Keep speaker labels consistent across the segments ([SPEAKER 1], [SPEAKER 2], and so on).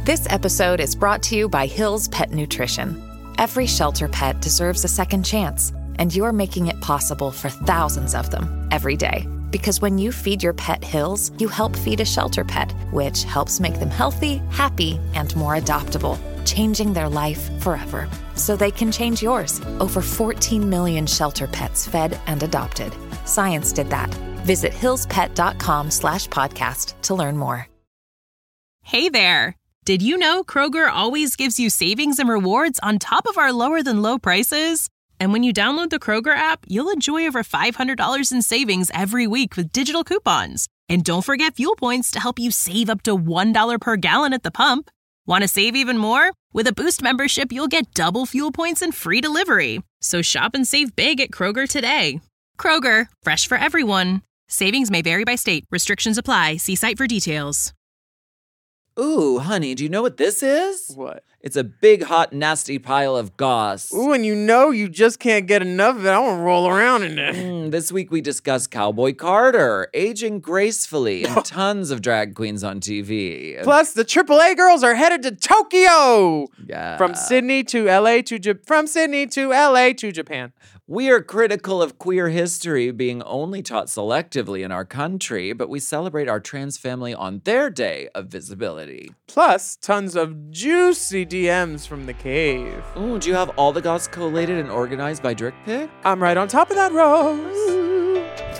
[SPEAKER 1] This episode is brought to you by Hill's Pet Nutrition. Every shelter pet deserves a second chance, and you're making it possible for thousands of them every day. Because when you feed your pet Hill's, you help feed a shelter pet, which helps make them healthy, happy, and more adoptable, changing their life forever. So they can change yours. Over 14 million shelter pets fed and adopted. Science did that. Visit hillspet.com/podcast to learn more.
[SPEAKER 2] Hey there. Did you know Kroger always gives you savings and rewards on top of our lower than low prices? And when you download the Kroger app, you'll enjoy over $500 in savings every week with digital coupons. And don't forget fuel points to help you save up to $1 per gallon at the pump. Want to save even more? With a Boost membership, you'll get double fuel points and free delivery. So shop and save big at Kroger today. Kroger, fresh for everyone. Savings may vary by state. Restrictions apply. See site for details.
[SPEAKER 3] Ooh, honey, do you know what this is?
[SPEAKER 4] What?
[SPEAKER 3] It's a big, hot, nasty pile of goss.
[SPEAKER 4] Ooh, and you just can't get enough of it. I want to roll around in it.
[SPEAKER 3] This week we discuss Cowboy Carter, aging gracefully, and tons of drag queens on TV.
[SPEAKER 4] Plus, the AAA girls are headed to Tokyo.
[SPEAKER 3] Yeah.
[SPEAKER 4] From Sydney to LA to Japan.
[SPEAKER 3] We are critical of queer history being only taught selectively in our country, but we celebrate our trans family on their day of visibility.
[SPEAKER 4] Plus, tons of juicy DMs from the cave.
[SPEAKER 3] Ooh, do you have all the goss collated and organized by Drick Pick?
[SPEAKER 4] I'm right on top of that, Rose.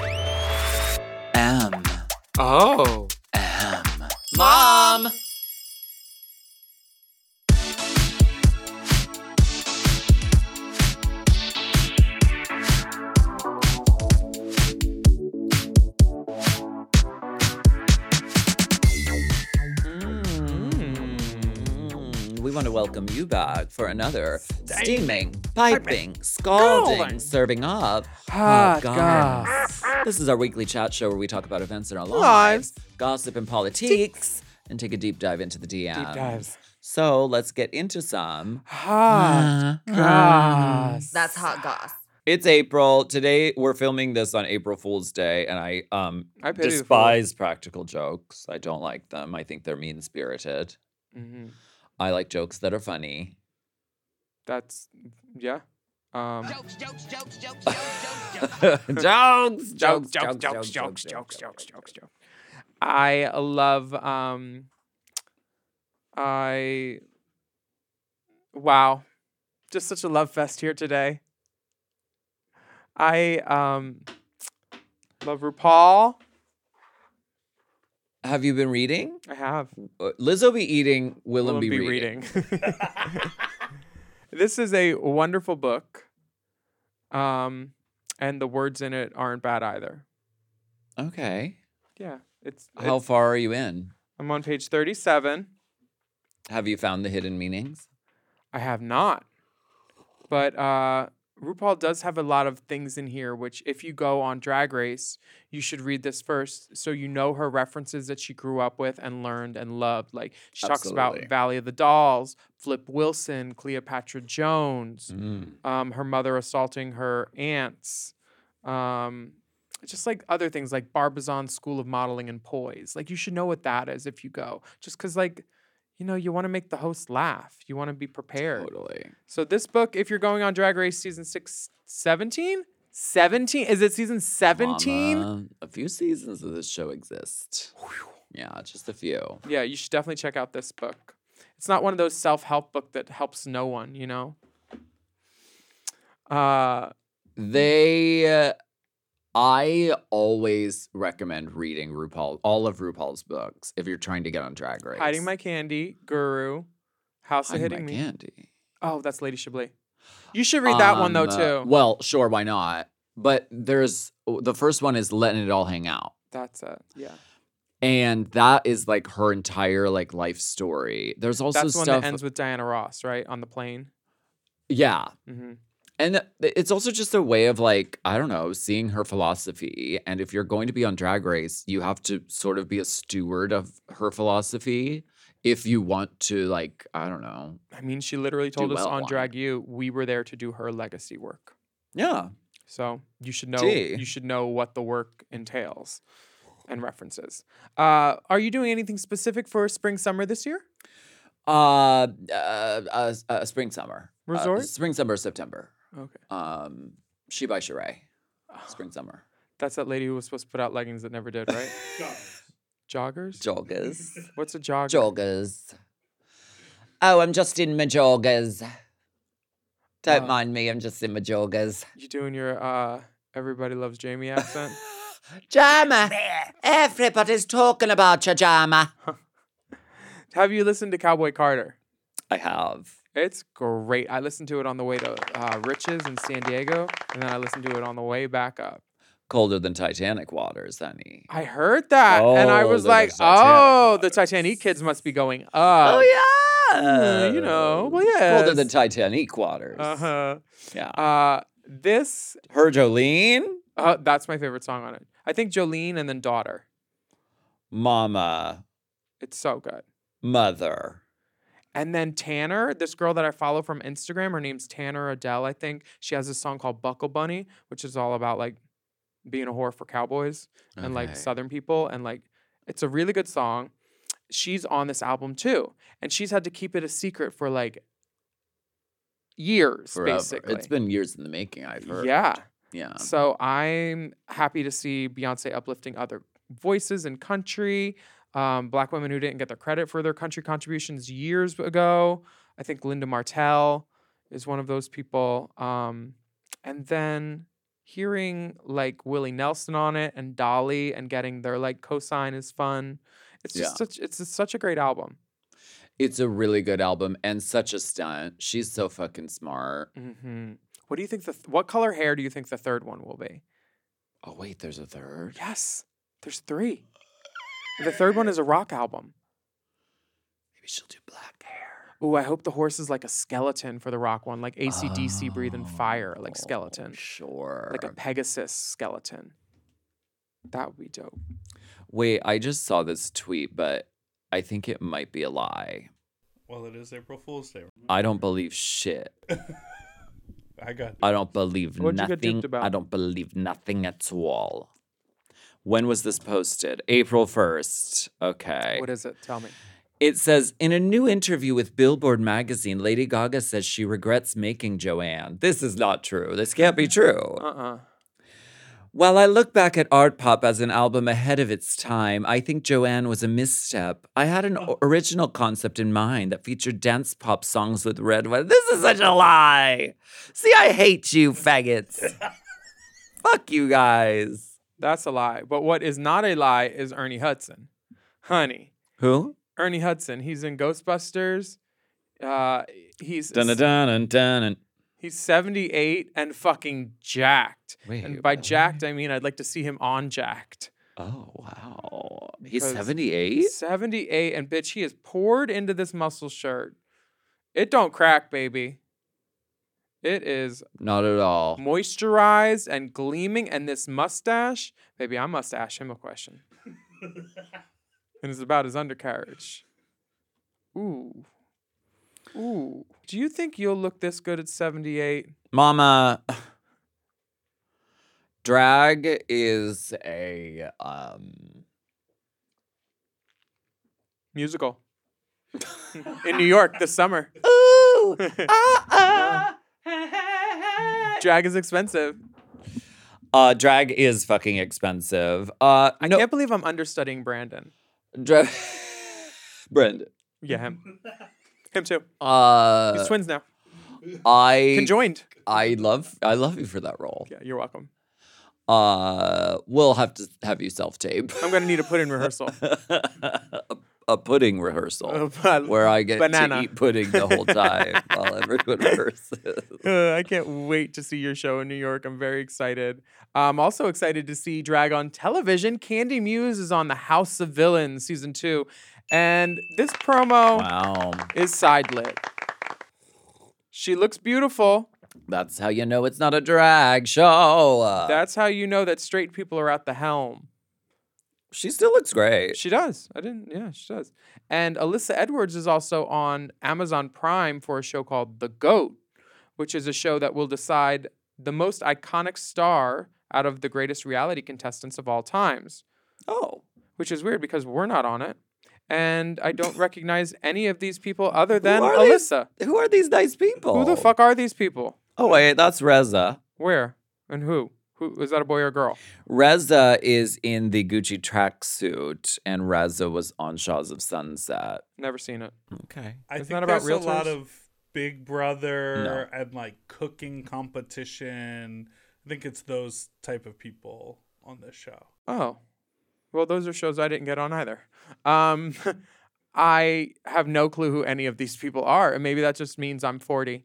[SPEAKER 3] M.
[SPEAKER 4] Oh.
[SPEAKER 3] M. Mom! We want to welcome you back for another steaming, piping, scalding, serving up hot goss. This is our weekly chat show where we talk about events in our lives, gossip and politics, and take a deep dive into the DMs.
[SPEAKER 4] Deep dives.
[SPEAKER 3] So let's get into some
[SPEAKER 4] hot goss.
[SPEAKER 5] That's hot goss.
[SPEAKER 3] It's April. Today we're filming this on April Fool's Day, and I
[SPEAKER 4] pity the
[SPEAKER 3] despise practical jokes. I don't like them. I think they're mean-spirited.
[SPEAKER 4] Mm-hmm.
[SPEAKER 3] I like jokes that are funny.
[SPEAKER 4] That's, yeah.
[SPEAKER 5] Jokes.
[SPEAKER 4] I love, wow. Just such a love fest here today. I love RuPaul.
[SPEAKER 3] Have you been reading?
[SPEAKER 4] I have.
[SPEAKER 3] Lizzo be eating, Willem be reading.
[SPEAKER 4] This is a wonderful book. And the words in it aren't bad either.
[SPEAKER 3] Okay.
[SPEAKER 4] Yeah.
[SPEAKER 3] How far are you in?
[SPEAKER 4] I'm on page 37.
[SPEAKER 3] Have you found the hidden meanings?
[SPEAKER 4] I have not. But RuPaul does have a lot of things in here, which if you go on Drag Race, you should read this first so you know her references that she grew up with and learned and loved. Like she talks about Valley of the Dolls, Flip Wilson, Cleopatra Jones, her mother assaulting her aunts, just like other things like Barbizon School of Modeling and Poise. Like you should know what that is if you go. Just because like, you know, you want to make the host laugh. You want to be prepared.
[SPEAKER 3] Totally.
[SPEAKER 4] So this book, if you're going on Drag Race season 17? 17? Is it season 17?
[SPEAKER 3] A few seasons of this show exist. Yeah, just a few.
[SPEAKER 4] Yeah, you should definitely check out this book. It's not one of those self-help book that helps no one, you know?
[SPEAKER 3] I always recommend reading all of RuPaul's books if you're trying to get on Drag Race.
[SPEAKER 4] Hiding My Candy, Guru, House of Hitting Me.
[SPEAKER 3] Candy.
[SPEAKER 4] Oh, that's Lady Chablis. You should read that one though too.
[SPEAKER 3] Well, sure, why not? But the first one is Letting It All Hang Out.
[SPEAKER 4] That's it. Yeah.
[SPEAKER 3] And that is like her entire like life story. There's also
[SPEAKER 4] that's
[SPEAKER 3] stuff
[SPEAKER 4] one that ends with Diana Ross, right? On the plane.
[SPEAKER 3] Yeah.
[SPEAKER 4] Mm-hmm.
[SPEAKER 3] And it's also just a way of like, I don't know, seeing her philosophy. And if you're going to be on Drag Race, you have to sort of be a steward of her philosophy if you want to like, I don't know.
[SPEAKER 4] I mean, she literally told us on Drag U, we were there to do her legacy work.
[SPEAKER 3] Yeah.
[SPEAKER 4] So you should know what the work entails and references. Are you doing anything specific for spring, summer this year?
[SPEAKER 3] Spring, summer.
[SPEAKER 4] Resort?
[SPEAKER 3] Spring, summer, September.
[SPEAKER 4] Okay.
[SPEAKER 3] She by Sheree. Spring, summer.
[SPEAKER 4] That's that lady who was supposed to put out leggings that never did, right? Joggers?
[SPEAKER 3] Joggers.
[SPEAKER 4] What's a jogger?
[SPEAKER 3] Joggers. Oh, I'm just in my joggers. Don't mind me, I'm just in my joggers.
[SPEAKER 4] You doing your Everybody Loves Jamie accent?
[SPEAKER 3] Jama! Everybody's talking about your Jama.
[SPEAKER 4] Have you listened to Cowboy Carter?
[SPEAKER 3] I have.
[SPEAKER 4] It's great. I listened to it on the way to Rich's in San Diego, and then I listened to it on the way back up.
[SPEAKER 3] Colder than Titanic waters, honey.
[SPEAKER 4] I heard that, and I was like, oh, the Titanic kids must be going up.
[SPEAKER 3] Oh, yeah.
[SPEAKER 4] You know, well, yeah.
[SPEAKER 3] Colder than Titanic waters.
[SPEAKER 4] Uh-huh.
[SPEAKER 3] Yeah.
[SPEAKER 4] This,
[SPEAKER 3] Her Jolene?
[SPEAKER 4] that's my favorite song on it. I think Jolene and then Daughter.
[SPEAKER 3] Mama.
[SPEAKER 4] It's so good.
[SPEAKER 3] Mother.
[SPEAKER 4] And then Tanner, this girl that I follow from Instagram, her name's Tanner Adele, I think. She has this song called Buckle Bunny, which is all about like being a whore for cowboys and like Southern people. And like, it's a really good song. She's on this album too. And she's had to keep it a secret for like years,
[SPEAKER 3] Forever.
[SPEAKER 4] basically.
[SPEAKER 3] It's been years in the making, I've heard.
[SPEAKER 4] Yeah.
[SPEAKER 3] Yeah.
[SPEAKER 4] So I'm happy to see Beyonce uplifting other voices in country. Black women who didn't get their credit for their country contributions years ago. I think Linda Martell is one of those people. And then hearing like Willie Nelson on it and Dolly and getting their like cosign is fun. It's just such a great album.
[SPEAKER 3] It's a really good album and such a stunt. She's so fucking smart.
[SPEAKER 4] Mm-hmm. What do you think? What color hair do you think the third one will be?
[SPEAKER 3] Oh, wait, there's a third?
[SPEAKER 4] Yes, there's 3. The third one is a rock album.
[SPEAKER 3] Maybe she'll do black hair.
[SPEAKER 4] Ooh, I hope the horse is like a skeleton for the rock one, like AC/DC breathing fire, like skeleton.
[SPEAKER 3] Sure.
[SPEAKER 4] Like a Pegasus skeleton. That would be dope.
[SPEAKER 3] Wait, I just saw this tweet, but I think it might be a lie.
[SPEAKER 6] Well, it is April Fool's Day.
[SPEAKER 3] I don't believe shit.
[SPEAKER 6] I got this.
[SPEAKER 3] I don't believe
[SPEAKER 4] What'd you get
[SPEAKER 3] nothing.
[SPEAKER 4] duped about?
[SPEAKER 3] I don't believe nothing at all. When was this posted? April 1st. Okay.
[SPEAKER 4] What is it? Tell me.
[SPEAKER 3] It says, in a new interview with Billboard magazine, Lady Gaga says she regrets making Joanne. This is not true. This can't be true. While I look back at Art Pop as an album ahead of its time, I think Joanne was a misstep. I had an original concept in mind that featured dance pop songs with red ones. This is such a lie. See, I hate you, faggots. Fuck you guys.
[SPEAKER 4] That's a lie. But what is not a lie is Ernie Hudson. Honey.
[SPEAKER 3] Who?
[SPEAKER 4] Ernie Hudson. He's in Ghostbusters. He's
[SPEAKER 3] Dun-dun-dun-dun-dun.
[SPEAKER 4] He's 78 and fucking jacked.
[SPEAKER 3] Wait,
[SPEAKER 4] and by
[SPEAKER 3] what?
[SPEAKER 4] jacked, I mean I'd like to see him on jacked.
[SPEAKER 3] Oh, wow. He's
[SPEAKER 4] Because
[SPEAKER 3] 78?
[SPEAKER 4] 78, and bitch, he is poured into this muscle shirt. It don't crack, baby. It is
[SPEAKER 3] Not at all.
[SPEAKER 4] moisturized and gleaming, and this mustache, baby, I must ask him a question. And it's about his undercarriage. Ooh. Ooh. Do you think you'll look this good at 78?
[SPEAKER 3] Mama, drag is a
[SPEAKER 4] Musical. In New York this summer.
[SPEAKER 3] ooh,
[SPEAKER 4] Drag is expensive.
[SPEAKER 3] drag is fucking expensive.
[SPEAKER 4] I can't believe I'm understudying Brandon.
[SPEAKER 3] Drag. Brendan.
[SPEAKER 4] Yeah, him. Him too. He's twins now.
[SPEAKER 3] I
[SPEAKER 4] Conjoined.
[SPEAKER 3] I love you for that role.
[SPEAKER 4] Yeah, you're welcome.
[SPEAKER 3] We'll have to have you self-tape.
[SPEAKER 4] I'm going to need a put-in rehearsal.
[SPEAKER 3] a pudding rehearsal
[SPEAKER 4] But-
[SPEAKER 3] where I get
[SPEAKER 4] banana.
[SPEAKER 3] to eat pudding the whole time while everyone rehearses.
[SPEAKER 4] I can't wait to see your show in New York. I'm very excited. I'm also excited to see drag on television. Candy Muse is on The House of Villains season 2. And this promo
[SPEAKER 3] Wow.
[SPEAKER 4] is side lit. She looks beautiful.
[SPEAKER 3] That's how you know it's not a drag show.
[SPEAKER 4] That's how you know that straight people are at the helm.
[SPEAKER 3] She still looks great.
[SPEAKER 4] She does. Yeah, she does. And Alyssa Edwards is also on Amazon Prime for a show called The GOAT, which is a show that will decide the most iconic star out of the greatest reality contestants of all times.
[SPEAKER 3] Oh.
[SPEAKER 4] Which is weird because we're not on it. And I don't recognize any of these people other than
[SPEAKER 3] are
[SPEAKER 4] Alyssa.
[SPEAKER 3] Who are these nice people?
[SPEAKER 4] Who the fuck are these people?
[SPEAKER 3] Oh, wait, that's Reza.
[SPEAKER 4] Where? And who? Is that a boy or a girl?
[SPEAKER 3] Reza is in the Gucci tracksuit, and Reza was on Shaws of Sunset.
[SPEAKER 4] Never seen it.
[SPEAKER 3] Okay.
[SPEAKER 6] I
[SPEAKER 4] Isn't
[SPEAKER 6] think
[SPEAKER 4] that about
[SPEAKER 6] there's a lot
[SPEAKER 4] realtors?
[SPEAKER 6] of Big Brother
[SPEAKER 3] No.
[SPEAKER 6] and like cooking competition. I think it's those type of people on this show.
[SPEAKER 4] Oh. Well, those are shows I didn't get on either. I have no clue who any of these people are, and maybe that just means I'm 40.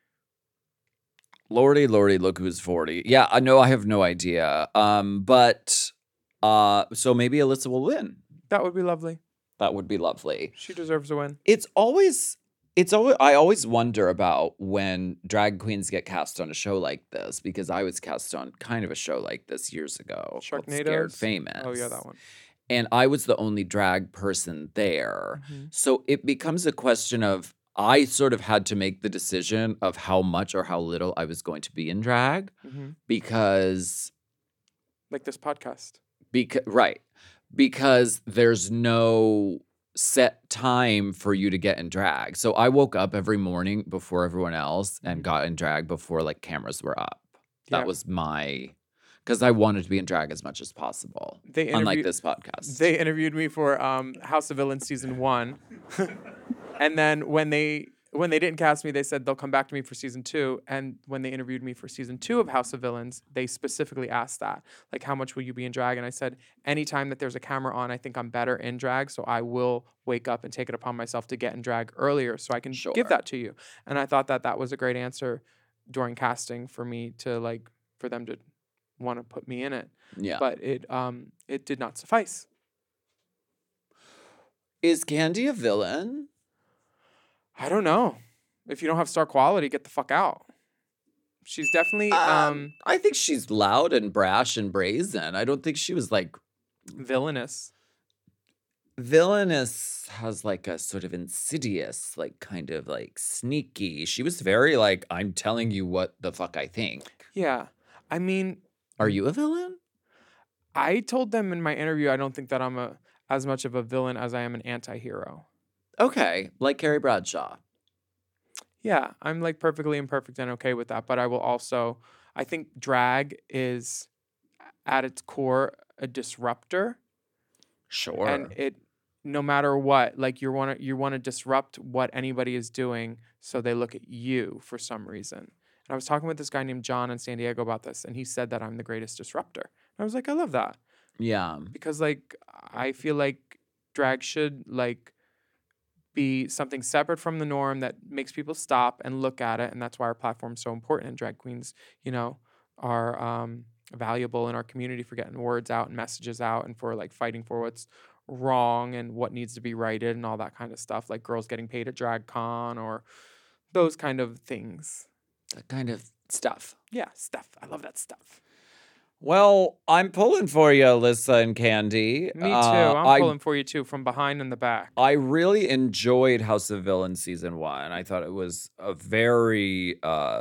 [SPEAKER 3] Lordy, look who's 40. Yeah, I know I have no idea. But so maybe Alyssa will win.
[SPEAKER 4] That would be lovely.
[SPEAKER 3] That would be lovely.
[SPEAKER 4] She deserves a win.
[SPEAKER 3] It's always I always wonder about when drag queens get cast on a show like this, because I was cast on kind of a show like this years ago. called Scared
[SPEAKER 4] Sharknadoes?
[SPEAKER 3] Famous.
[SPEAKER 4] Oh, yeah, that one.
[SPEAKER 3] And I was the only drag person there.
[SPEAKER 4] Mhm.
[SPEAKER 3] So it becomes a question of, I sort of had to make the decision of how much or how little I was going to be in drag
[SPEAKER 4] Mm-hmm.
[SPEAKER 3] because
[SPEAKER 4] Like this podcast.
[SPEAKER 3] because there's no set time for you to get in drag. So I woke up every morning before everyone else and got in drag before like cameras were up.
[SPEAKER 4] Yeah.
[SPEAKER 3] That was because I wanted to be in drag as much as possible.
[SPEAKER 4] They
[SPEAKER 3] Unlike
[SPEAKER 4] interviewed-
[SPEAKER 3] this podcast.
[SPEAKER 4] They interviewed me for House of Villains season 1, and then when they didn't cast me, they said they'll come back to me for season 2. And when they interviewed me for season 2 of House of Villains, they specifically asked that, like, how much will you be in drag? And I said, anytime that there's a camera on, I think I'm better in drag, so I will wake up and take it upon myself to get in drag earlier, so I can
[SPEAKER 3] Sure.
[SPEAKER 4] give that to you. And I thought that was a great answer during casting for me to for them to want to put me in it.
[SPEAKER 3] Yeah.
[SPEAKER 4] But it did not suffice.
[SPEAKER 3] Is Candy a villain?
[SPEAKER 4] I don't know. If you don't have star quality, get the fuck out. She's definitely
[SPEAKER 3] I think she's loud and brash and brazen. I don't think she was like
[SPEAKER 4] villainous.
[SPEAKER 3] villainous has like a sort of insidious, like kind of like sneaky. She was very like, I'm telling you what the fuck I think.
[SPEAKER 4] Yeah. I mean,
[SPEAKER 3] Are you a villain?
[SPEAKER 4] I told them in my interview I don't think that I'm as much of a villain as I am an anti-hero.
[SPEAKER 3] Okay, like Carrie Bradshaw.
[SPEAKER 4] Yeah, I'm like perfectly imperfect and okay with that. But I think drag is at its core a disruptor.
[SPEAKER 3] Sure.
[SPEAKER 4] And no matter what, like you want to disrupt what anybody is doing so they look at you for some reason. And I was talking with this guy named John in San Diego about this, and he said that I'm the greatest disruptor. And I was like, I love that.
[SPEAKER 3] Yeah.
[SPEAKER 4] Because like I feel like drag should like be something separate from the norm that makes people stop and look at it, and that's why our platform's so important. And drag queens, are valuable in our community for getting words out and messages out, and for like fighting for what's wrong and what needs to be righted and all that kind of stuff, like girls getting paid at DragCon or those kind of things.
[SPEAKER 3] That kind of stuff.
[SPEAKER 4] Yeah, stuff. I love that stuff.
[SPEAKER 3] Well, I'm pulling for you, Alyssa and Candy.
[SPEAKER 4] Me too. I'm pulling for you too, from behind and the back.
[SPEAKER 3] I really enjoyed House of Villains season 1. I thought it was a very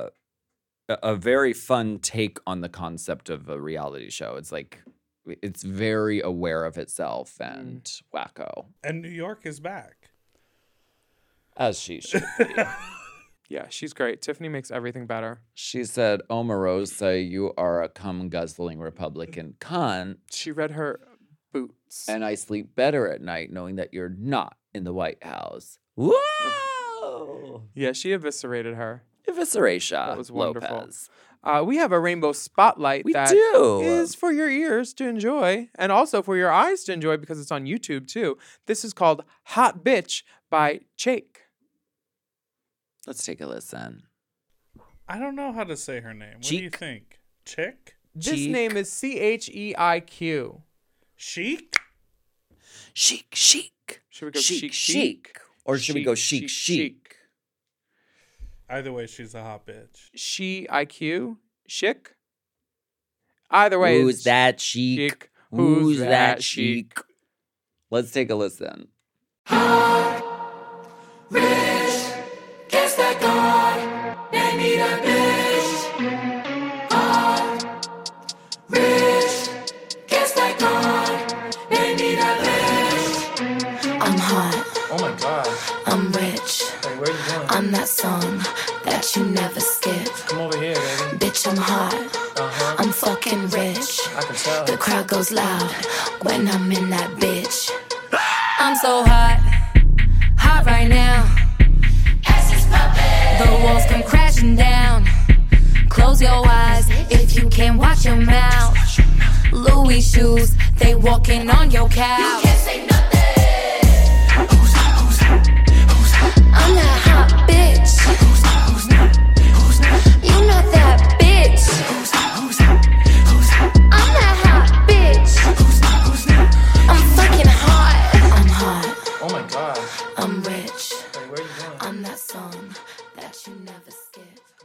[SPEAKER 3] fun take on the concept of a reality show. It's like it's very aware of itself and wacko,
[SPEAKER 6] And New York is back.
[SPEAKER 3] as she should be.
[SPEAKER 4] Yeah, she's great. Tiffany makes everything better.
[SPEAKER 3] She said, Omarosa, you are a cum-guzzling Republican cunt,
[SPEAKER 4] She read her boots.
[SPEAKER 3] and I sleep better at night knowing that you're not in the White House. Whoa!
[SPEAKER 4] Yeah, she eviscerated her.
[SPEAKER 3] Evisceration.
[SPEAKER 4] That was wonderful.
[SPEAKER 3] Lopez.
[SPEAKER 4] We have a rainbow spotlight
[SPEAKER 3] We
[SPEAKER 4] that
[SPEAKER 3] do.
[SPEAKER 4] is for your ears to enjoy and also for your eyes to enjoy because it's on YouTube too. This is called Hot Bitch by Chake.
[SPEAKER 3] Let's take a listen.
[SPEAKER 6] I don't know how to say her name. What do you
[SPEAKER 3] Cheek.
[SPEAKER 6] think? Chick?
[SPEAKER 4] This
[SPEAKER 3] Cheek.
[SPEAKER 4] name is CHEIQ.
[SPEAKER 6] Chic?
[SPEAKER 3] Chic, chic.
[SPEAKER 4] Should we go
[SPEAKER 3] Chic,
[SPEAKER 4] chic,
[SPEAKER 3] chic? Or should we go chic, chic?
[SPEAKER 6] Either way, she's a hot bitch.
[SPEAKER 4] CHEIQ? Chic? Either way.
[SPEAKER 3] Who's
[SPEAKER 4] it's
[SPEAKER 3] that chic?
[SPEAKER 4] chic.
[SPEAKER 3] Who's that chic? Let's take a listen.
[SPEAKER 7] I'm hot. God. I'm rich. Hey, where you going? I'm that song that you never skip. Come over here, baby. Bitch, I'm hot. I'm fucking rich. I can tell. The crowd goes loud when I'm in that bitch. I'm so hot. Hot right now. The walls come crashing down. Close your eyes if you can't watch your mouth. Louis shoes, they walking on your couch. You can't say nothing. I'm that hot bitch. You not that bitch. I'm that hot bitch. I'm fucking hot. I'm hot. Oh my God. I'm rich. Hey, where you going? I'm that song that you never skip.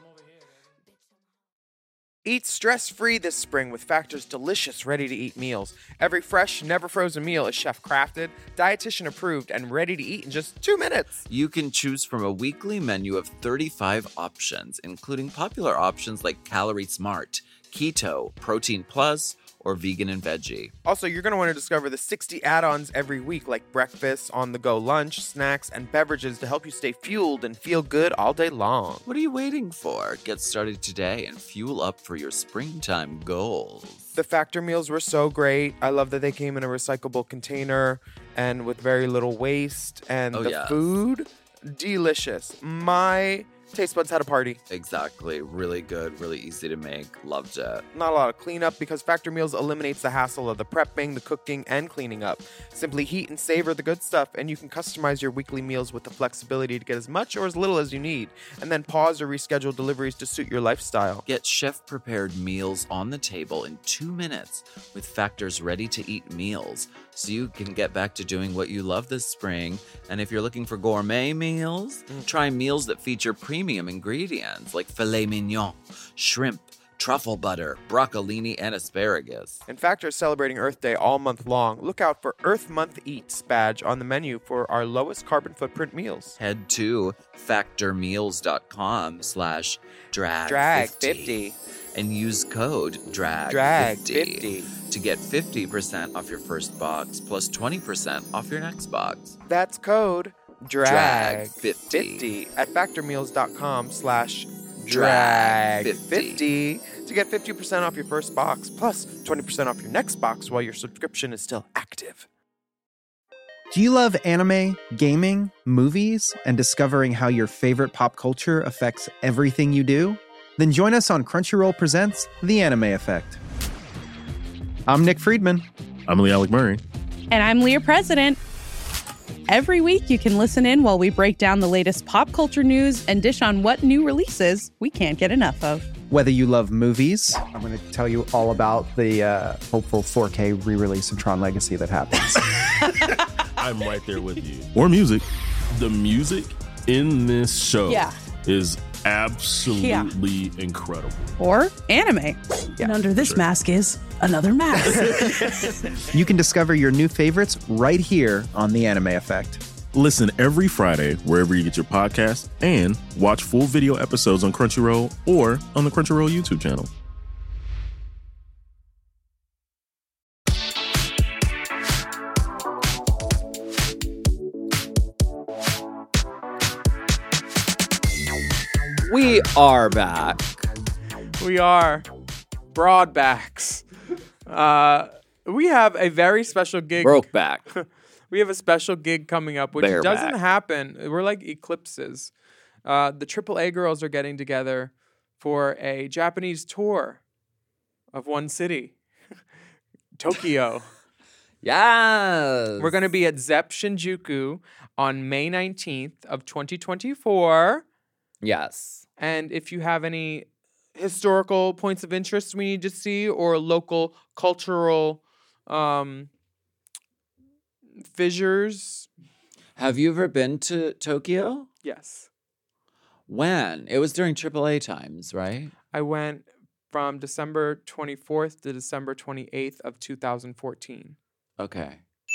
[SPEAKER 8] Eat stress-free this spring with Factor's delicious ready-to-eat meals. Every fresh, never-frozen meal is chef-crafted, dietitian-approved, and ready to eat in just 2 minutes.
[SPEAKER 3] You can choose from a weekly menu of 35 options, including popular options like Calorie Smart, Keto, Protein Plus, or Vegan and Veggie.
[SPEAKER 8] Also, you're going to want to discover the 60 add-ons every week, like breakfast, on-the-go lunch, snacks, and beverages to help you stay fueled and feel good all day long.
[SPEAKER 3] What are you waiting for? Get started today and fuel up for your springtime goals.
[SPEAKER 8] The Factor meals were so great. I love that they came in a recyclable container and with very little waste. And food, delicious. My taste buds had a party.
[SPEAKER 3] Exactly. Really good, really easy to make. Loved it.
[SPEAKER 8] Not a lot of cleanup because Factor Meals eliminates the hassle of the prepping, the cooking, and cleaning up. Simply heat and savor the good stuff, and you can customize your weekly meals with the flexibility to get as much or as little as you need, and then pause or reschedule deliveries to suit your lifestyle.
[SPEAKER 3] Get chef-prepared meals on the table in 2 minutes with Factor's ready-to-eat meals, so you can get back to doing what you love this spring. And if you're looking for gourmet meals, try meals that feature premium ingredients like filet mignon, shrimp, truffle butter, broccolini, and asparagus.
[SPEAKER 8] And Factor is celebrating Earth Day all month long. Look out for Earth Month Eats badge on the menu for our lowest carbon footprint meals.
[SPEAKER 3] Head to factormeals.com/drag50 and use code DRAG50 to get 50% off your first box plus 20% off your next box.
[SPEAKER 8] That's code DRAG50 at factormeals.com/drag50 to get 50% off your first box plus 20% off your next box while your subscription is still active.
[SPEAKER 9] Do you love anime, gaming, movies, and discovering how your favorite pop culture affects everything you do? Then join us on Crunchyroll Presents The Anime Effect. I'm Nick Friedman.
[SPEAKER 10] I'm Lee Alec Murray.
[SPEAKER 11] And I'm Leah President. Every week you can listen in while we break down the latest pop culture news and dish on what new releases we can't get enough of.
[SPEAKER 9] Whether you love movies, I'm going to tell you all about the hopeful 4K re-release of Tron Legacy that happens.
[SPEAKER 10] I'm right there with you. Or music. The music in this show is absolutely incredible.
[SPEAKER 11] Or anime.
[SPEAKER 12] And under this mask is another mask.
[SPEAKER 9] You can discover your new favorites right here on The Anime Effect.
[SPEAKER 10] Listen every Friday wherever you get your podcast and watch full video episodes on Crunchyroll or on the Crunchyroll YouTube channel.
[SPEAKER 3] We are back.
[SPEAKER 4] We are broadbacks. We have a very special gig.
[SPEAKER 3] Broke back.
[SPEAKER 4] We have a special gig coming up, which doesn't happen. We're like eclipses. The AAA girls are getting together for a Japanese tour of one city, Tokyo.
[SPEAKER 3] Yes.
[SPEAKER 4] We're going to be at Zepp Shinjuku on May 19th of 2024.
[SPEAKER 3] Yes.
[SPEAKER 4] And if you have any historical points of interest we need to see or local cultural fissures.
[SPEAKER 3] Have you ever been to Tokyo?
[SPEAKER 4] Yes.
[SPEAKER 3] When? It was during AAA times, right?
[SPEAKER 4] I went from December 24th to December 28th of 2014.
[SPEAKER 3] Okay.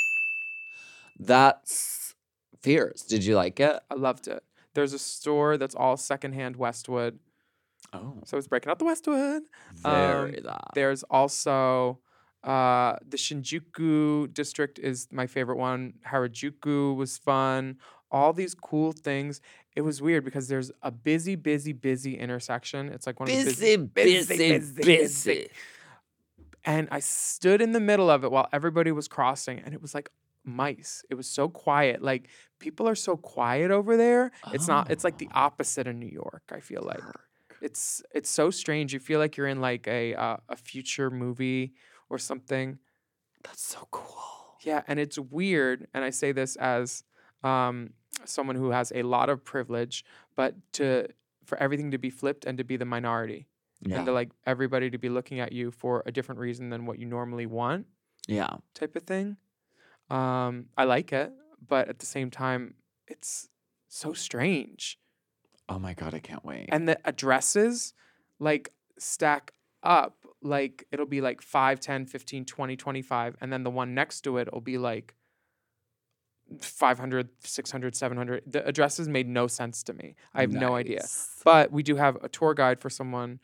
[SPEAKER 3] That's fierce. Did you like it?
[SPEAKER 4] I loved it. There's a store that's all secondhand Westwood.
[SPEAKER 3] Oh.
[SPEAKER 4] So it's breaking out the Westwood.
[SPEAKER 3] Very that.
[SPEAKER 4] There's also the Shinjuku district is my favorite one. Harajuku was fun. all these cool things. It was weird because there's a busy intersection. It's like one of the busy. And I stood in the middle of it while everybody was crossing, and it was like mice. It was so quiet. Like, people are so quiet over there. It's like the opposite of New York, I feel like. It's so strange. You feel like you're in like a future movie or something.
[SPEAKER 3] That's so cool.
[SPEAKER 4] Yeah, and it's weird, and I say this as someone who has a lot of privilege, but for everything to be flipped and to be the minority.
[SPEAKER 3] Yeah.
[SPEAKER 4] And to like everybody to be looking at you for a different reason than what you normally want.
[SPEAKER 3] Yeah.
[SPEAKER 4] Type of thing. I like it, but at the same time, it's so strange.
[SPEAKER 3] Oh my God, I can't wait.
[SPEAKER 4] And the addresses like stack up. Like it'll be like 5, 10, 15, 20, 25. And then the one next to it will be like 500, 600, 700. The addresses made no sense to me. I have no idea. But we do have a tour guide for someone.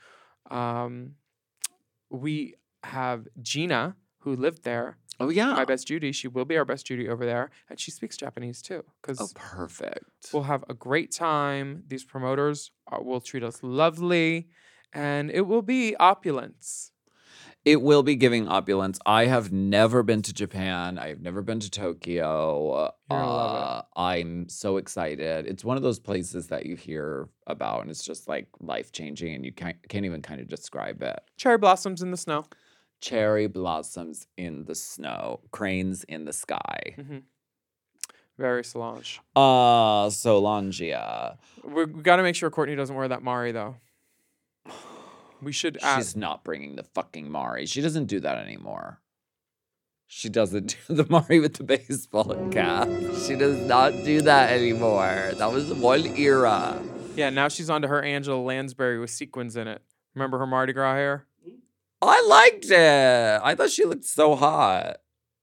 [SPEAKER 4] We have Gina, who lived there.
[SPEAKER 3] Oh, yeah.
[SPEAKER 4] My best Judy. She will be our best Judy over there. And she speaks Japanese, too.
[SPEAKER 3] Oh, perfect.
[SPEAKER 4] We'll have a great time. These promoters will treat us lovely. And it will be opulence.
[SPEAKER 3] It will be giving opulence. I have never been to Japan. I have never been to Tokyo.
[SPEAKER 4] You're gonna love it.
[SPEAKER 3] I'm so excited. It's one of those places that you hear about, and it's just like life-changing, and you can't even kind of describe it.
[SPEAKER 4] Cherry blossoms in the snow.
[SPEAKER 3] Cherry blossoms in the snow. Cranes in the sky.
[SPEAKER 4] Mm-hmm. Very Solange.
[SPEAKER 3] Solangia.
[SPEAKER 4] We got to make sure Courtney doesn't wear that Mari, though. We should ask.
[SPEAKER 3] She's not bringing the fucking Mari. She doesn't do that anymore. She doesn't do the Mari with the baseball cap. She does not do that anymore. That was one era.
[SPEAKER 4] Yeah, now she's on to her Angela Lansbury with sequins in it. Remember her Mardi Gras hair?
[SPEAKER 3] I liked it. I thought she looked so hot.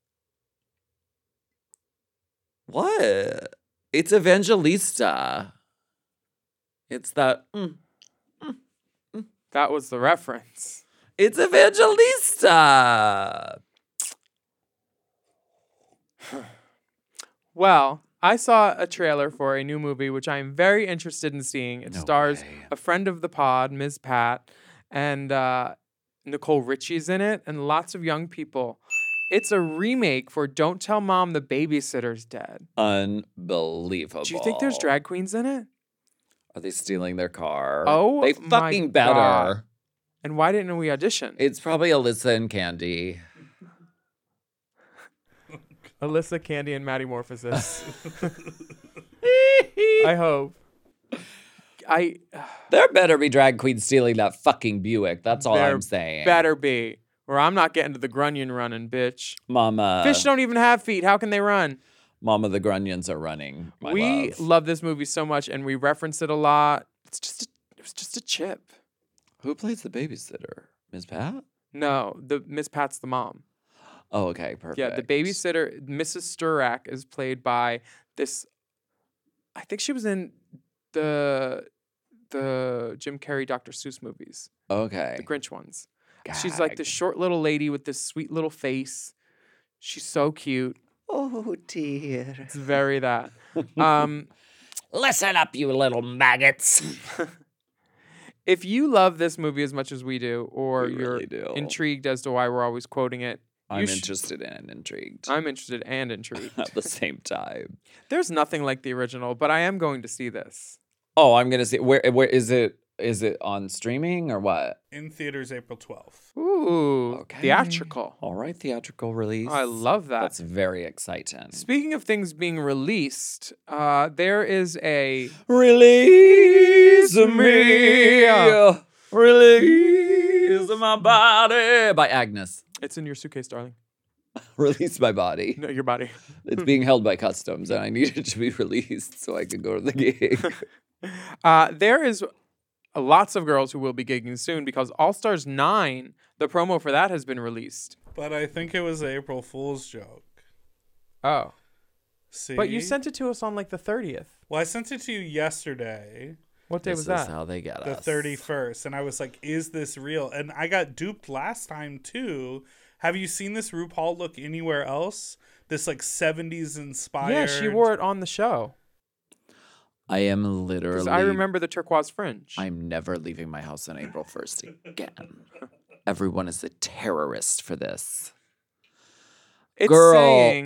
[SPEAKER 3] What? It's Evangelista. It's that...
[SPEAKER 4] That was the reference.
[SPEAKER 3] It's Evangelista.
[SPEAKER 4] Well, I saw a trailer for a new movie, which I am very interested in seeing. It stars a friend of the pod, Ms. Pat, and Nicole Richie's in it, and lots of young people. It's a remake for Don't Tell Mom the Babysitter's Dead.
[SPEAKER 3] Unbelievable.
[SPEAKER 4] Do you think there's drag queens in it?
[SPEAKER 3] Are they stealing their car?
[SPEAKER 4] Oh,
[SPEAKER 3] they fucking better.
[SPEAKER 4] God. And why didn't we audition?
[SPEAKER 3] It's probably Alyssa and Candy.
[SPEAKER 4] Alyssa, Candy, and Maddie Morphosis. I hope.
[SPEAKER 3] There better be drag queens stealing that fucking Buick. That's all I'm saying.
[SPEAKER 4] Better be. Or I'm not getting to the grunion running, bitch.
[SPEAKER 3] Mama.
[SPEAKER 4] Fish don't even have feet. How can they run?
[SPEAKER 3] Mama, the grunions are running.
[SPEAKER 4] We love this movie so much, and we reference it a lot. It was just a chip.
[SPEAKER 3] Who plays the babysitter? Ms. Pat?
[SPEAKER 4] No, Miss Pat's the mom.
[SPEAKER 3] Oh, okay, perfect.
[SPEAKER 4] Yeah, the babysitter, Mrs. Sturak, is played by this. I think she was in the Jim Carrey Dr. Seuss movies.
[SPEAKER 3] Okay.
[SPEAKER 4] The Grinch ones.
[SPEAKER 3] Gag.
[SPEAKER 4] She's like this short little lady with this sweet little face. She's so cute.
[SPEAKER 3] Oh, dear.
[SPEAKER 4] It's very that.
[SPEAKER 3] Listen up, you little maggots.
[SPEAKER 4] If you love this movie as much as we do, or
[SPEAKER 3] We
[SPEAKER 4] you're
[SPEAKER 3] really do.
[SPEAKER 4] intrigued as to why we're always quoting it,
[SPEAKER 3] I'm interested and intrigued.
[SPEAKER 4] I'm interested and intrigued.
[SPEAKER 3] At the same time.
[SPEAKER 4] There's nothing like the original, but I am going to see this.
[SPEAKER 3] Oh, I'm going to see. Where is it? Is it on streaming or what?
[SPEAKER 6] In theaters April 12th.
[SPEAKER 4] Ooh,
[SPEAKER 3] Okay.
[SPEAKER 4] theatrical.
[SPEAKER 3] All right, theatrical release.
[SPEAKER 4] I love that.
[SPEAKER 3] That's very exciting.
[SPEAKER 4] Speaking of things being released, there is a
[SPEAKER 3] Release me. Release my body by Agnes.
[SPEAKER 4] It's in your suitcase, darling.
[SPEAKER 3] Release my body.
[SPEAKER 4] No, your body.
[SPEAKER 3] It's being held by customs, and I need it to be released so I can go to the gig.
[SPEAKER 4] There is lots of girls who will be gigging soon because All Stars 9, the promo for that has been released.
[SPEAKER 6] But I think it was an April Fool's joke.
[SPEAKER 4] Oh.
[SPEAKER 6] See?
[SPEAKER 4] But you sent it to us on like the 30th.
[SPEAKER 6] Well, I sent it to you yesterday.
[SPEAKER 4] What day was that?
[SPEAKER 3] This is how they get
[SPEAKER 6] the
[SPEAKER 3] us.
[SPEAKER 6] 31st. And I was like, is this real? And I got duped last time, too. Have you seen this RuPaul look anywhere else? This like 70s inspired.
[SPEAKER 4] Yeah, she wore it on the show.
[SPEAKER 3] I am
[SPEAKER 4] 'Cause
[SPEAKER 3] literally.
[SPEAKER 4] I remember the turquoise fringe.
[SPEAKER 3] I'm never leaving my house on April 1st again. Everyone is a terrorist for this.
[SPEAKER 4] It's
[SPEAKER 3] Girl,
[SPEAKER 4] saying,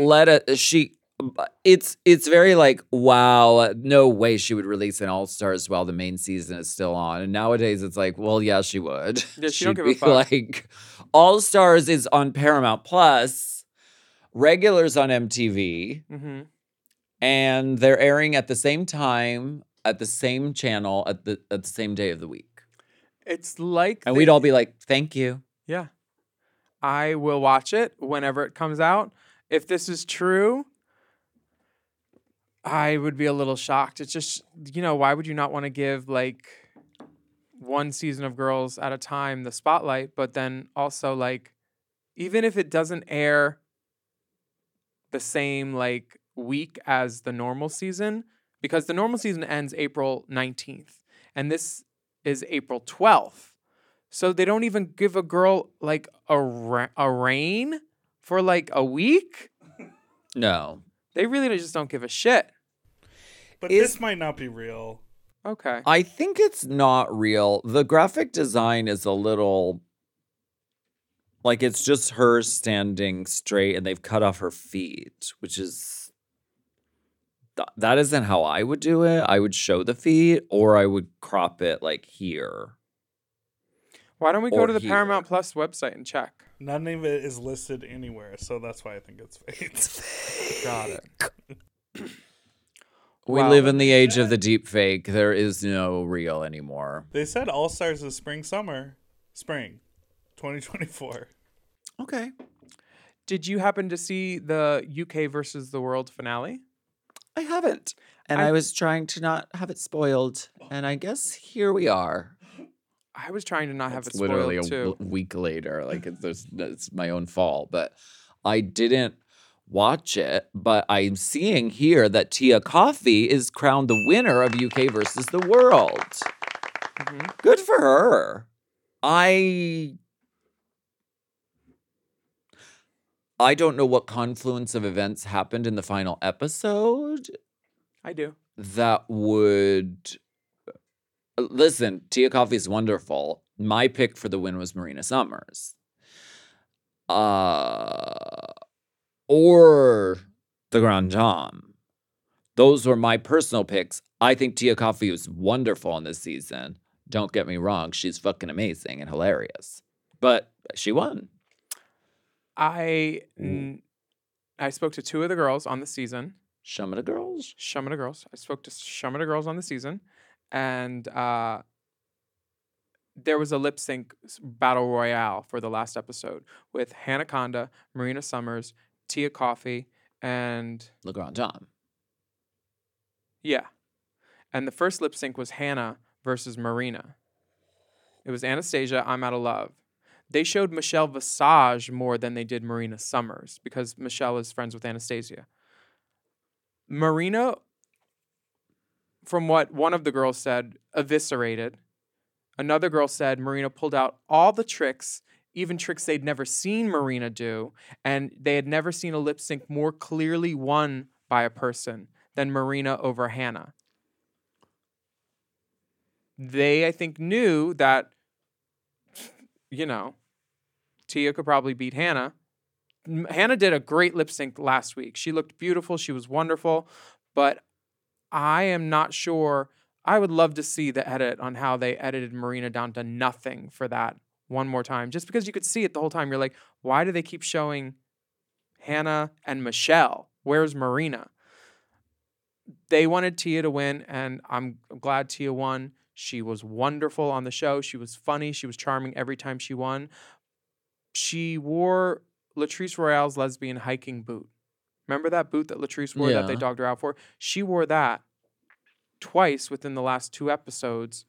[SPEAKER 3] it's very like, wow, no way she would release an All-Stars while the main season is still on. And nowadays it's like, well, yeah, she would.
[SPEAKER 4] Yeah, she
[SPEAKER 3] She'd
[SPEAKER 4] don't give a
[SPEAKER 3] be
[SPEAKER 4] fuck.
[SPEAKER 3] like, All-Stars is on Paramount Plus, Regular's on MTV,
[SPEAKER 4] Mhm.
[SPEAKER 3] and they're airing at the same time, at the same channel, at the same day of the week.
[SPEAKER 4] it's like,
[SPEAKER 3] And we'd all be like, thank you.
[SPEAKER 4] yeah. I will watch it whenever it comes out. If this is true, I would be a little shocked. It's just, why would you not want to give like one season of Girls at a time the spotlight, but then also like, even if it doesn't air the same like week as the normal season, because the normal season ends April 19th and this is April 12th. So they don't even give a girl like a reign for like a week.
[SPEAKER 3] No.
[SPEAKER 4] They really just don't give a shit.
[SPEAKER 6] But this might not be real.
[SPEAKER 4] Okay.
[SPEAKER 3] I think it's not real. The graphic design is a little like it's just her standing straight and they've cut off her feet, which is that isn't how I would do it. I would show the feet or I would crop it like here.
[SPEAKER 4] Why don't we go
[SPEAKER 3] Or
[SPEAKER 4] to the
[SPEAKER 3] here.
[SPEAKER 4] Paramount Plus website and check?
[SPEAKER 6] None of it is listed anywhere, so that's why I think it's fake.
[SPEAKER 4] Got it.
[SPEAKER 3] We
[SPEAKER 4] Wow.
[SPEAKER 3] live in the age of the deep fake. There is no real anymore.
[SPEAKER 6] They said All Stars is spring 2024.
[SPEAKER 3] Okay.
[SPEAKER 4] Did you happen to see the UK versus the world finale?
[SPEAKER 3] I haven't. And I was trying to not have it spoiled. And I guess here we are.
[SPEAKER 4] I was trying to not have it
[SPEAKER 3] Literally
[SPEAKER 4] spoiled too.
[SPEAKER 3] a week later. Like it's my own fault. But I didn't watch it. But I'm seeing here that Tia Kofi is crowned the winner of UK versus the world.
[SPEAKER 4] Mm-hmm.
[SPEAKER 3] Good for her. I don't know what confluence of events happened in the final episode
[SPEAKER 4] I do.
[SPEAKER 3] that would listen. Tia Kofi is wonderful. My pick for the win was Marina Summers, or the Grand Dame. Those were my personal picks. I think Tia Kofi was wonderful in this season. Don't get me wrong; she's fucking amazing and hilarious. But she won.
[SPEAKER 4] I spoke to two of the girls on the season.
[SPEAKER 3] Shumata girls?
[SPEAKER 4] Shumata girls. I spoke to Shumata girls on the season. And there was a lip sync battle royale for the last episode with Hannah Conda, Marina Summers, Tia Kofi, and
[SPEAKER 3] Le Grand Dame.
[SPEAKER 4] Yeah. And the first lip sync was Hannah versus Marina. It was Anastasia, I'm Out of Love. They showed Michelle Visage more than they did Marina Summers because Michelle is friends with Anastasia. Marina, from what one of the girls said, eviscerated. Another girl said Marina pulled out all the tricks, even tricks they'd never seen Marina do, and they had never seen a lip sync more clearly won by a person than Marina over Hannah. They, I think, knew that, Tia could probably beat Hannah. Hannah did a great lip sync last week. She looked beautiful. She was wonderful. But I am not sure. I would love to see the edit on how they edited Marina down to nothing for that one more time. Just because you could see it the whole time. You're like, why do they keep showing Hannah and Michelle? Where's Marina? They wanted Tia to win, and I'm glad Tia won. She was wonderful on the show. She was funny. She was charming every time she won. She wore Latrice Royale's lesbian hiking boot. Remember that boot that Latrice wore that they
[SPEAKER 3] Yeah.
[SPEAKER 4] dogged her out for? She wore that twice within the last 2 episodes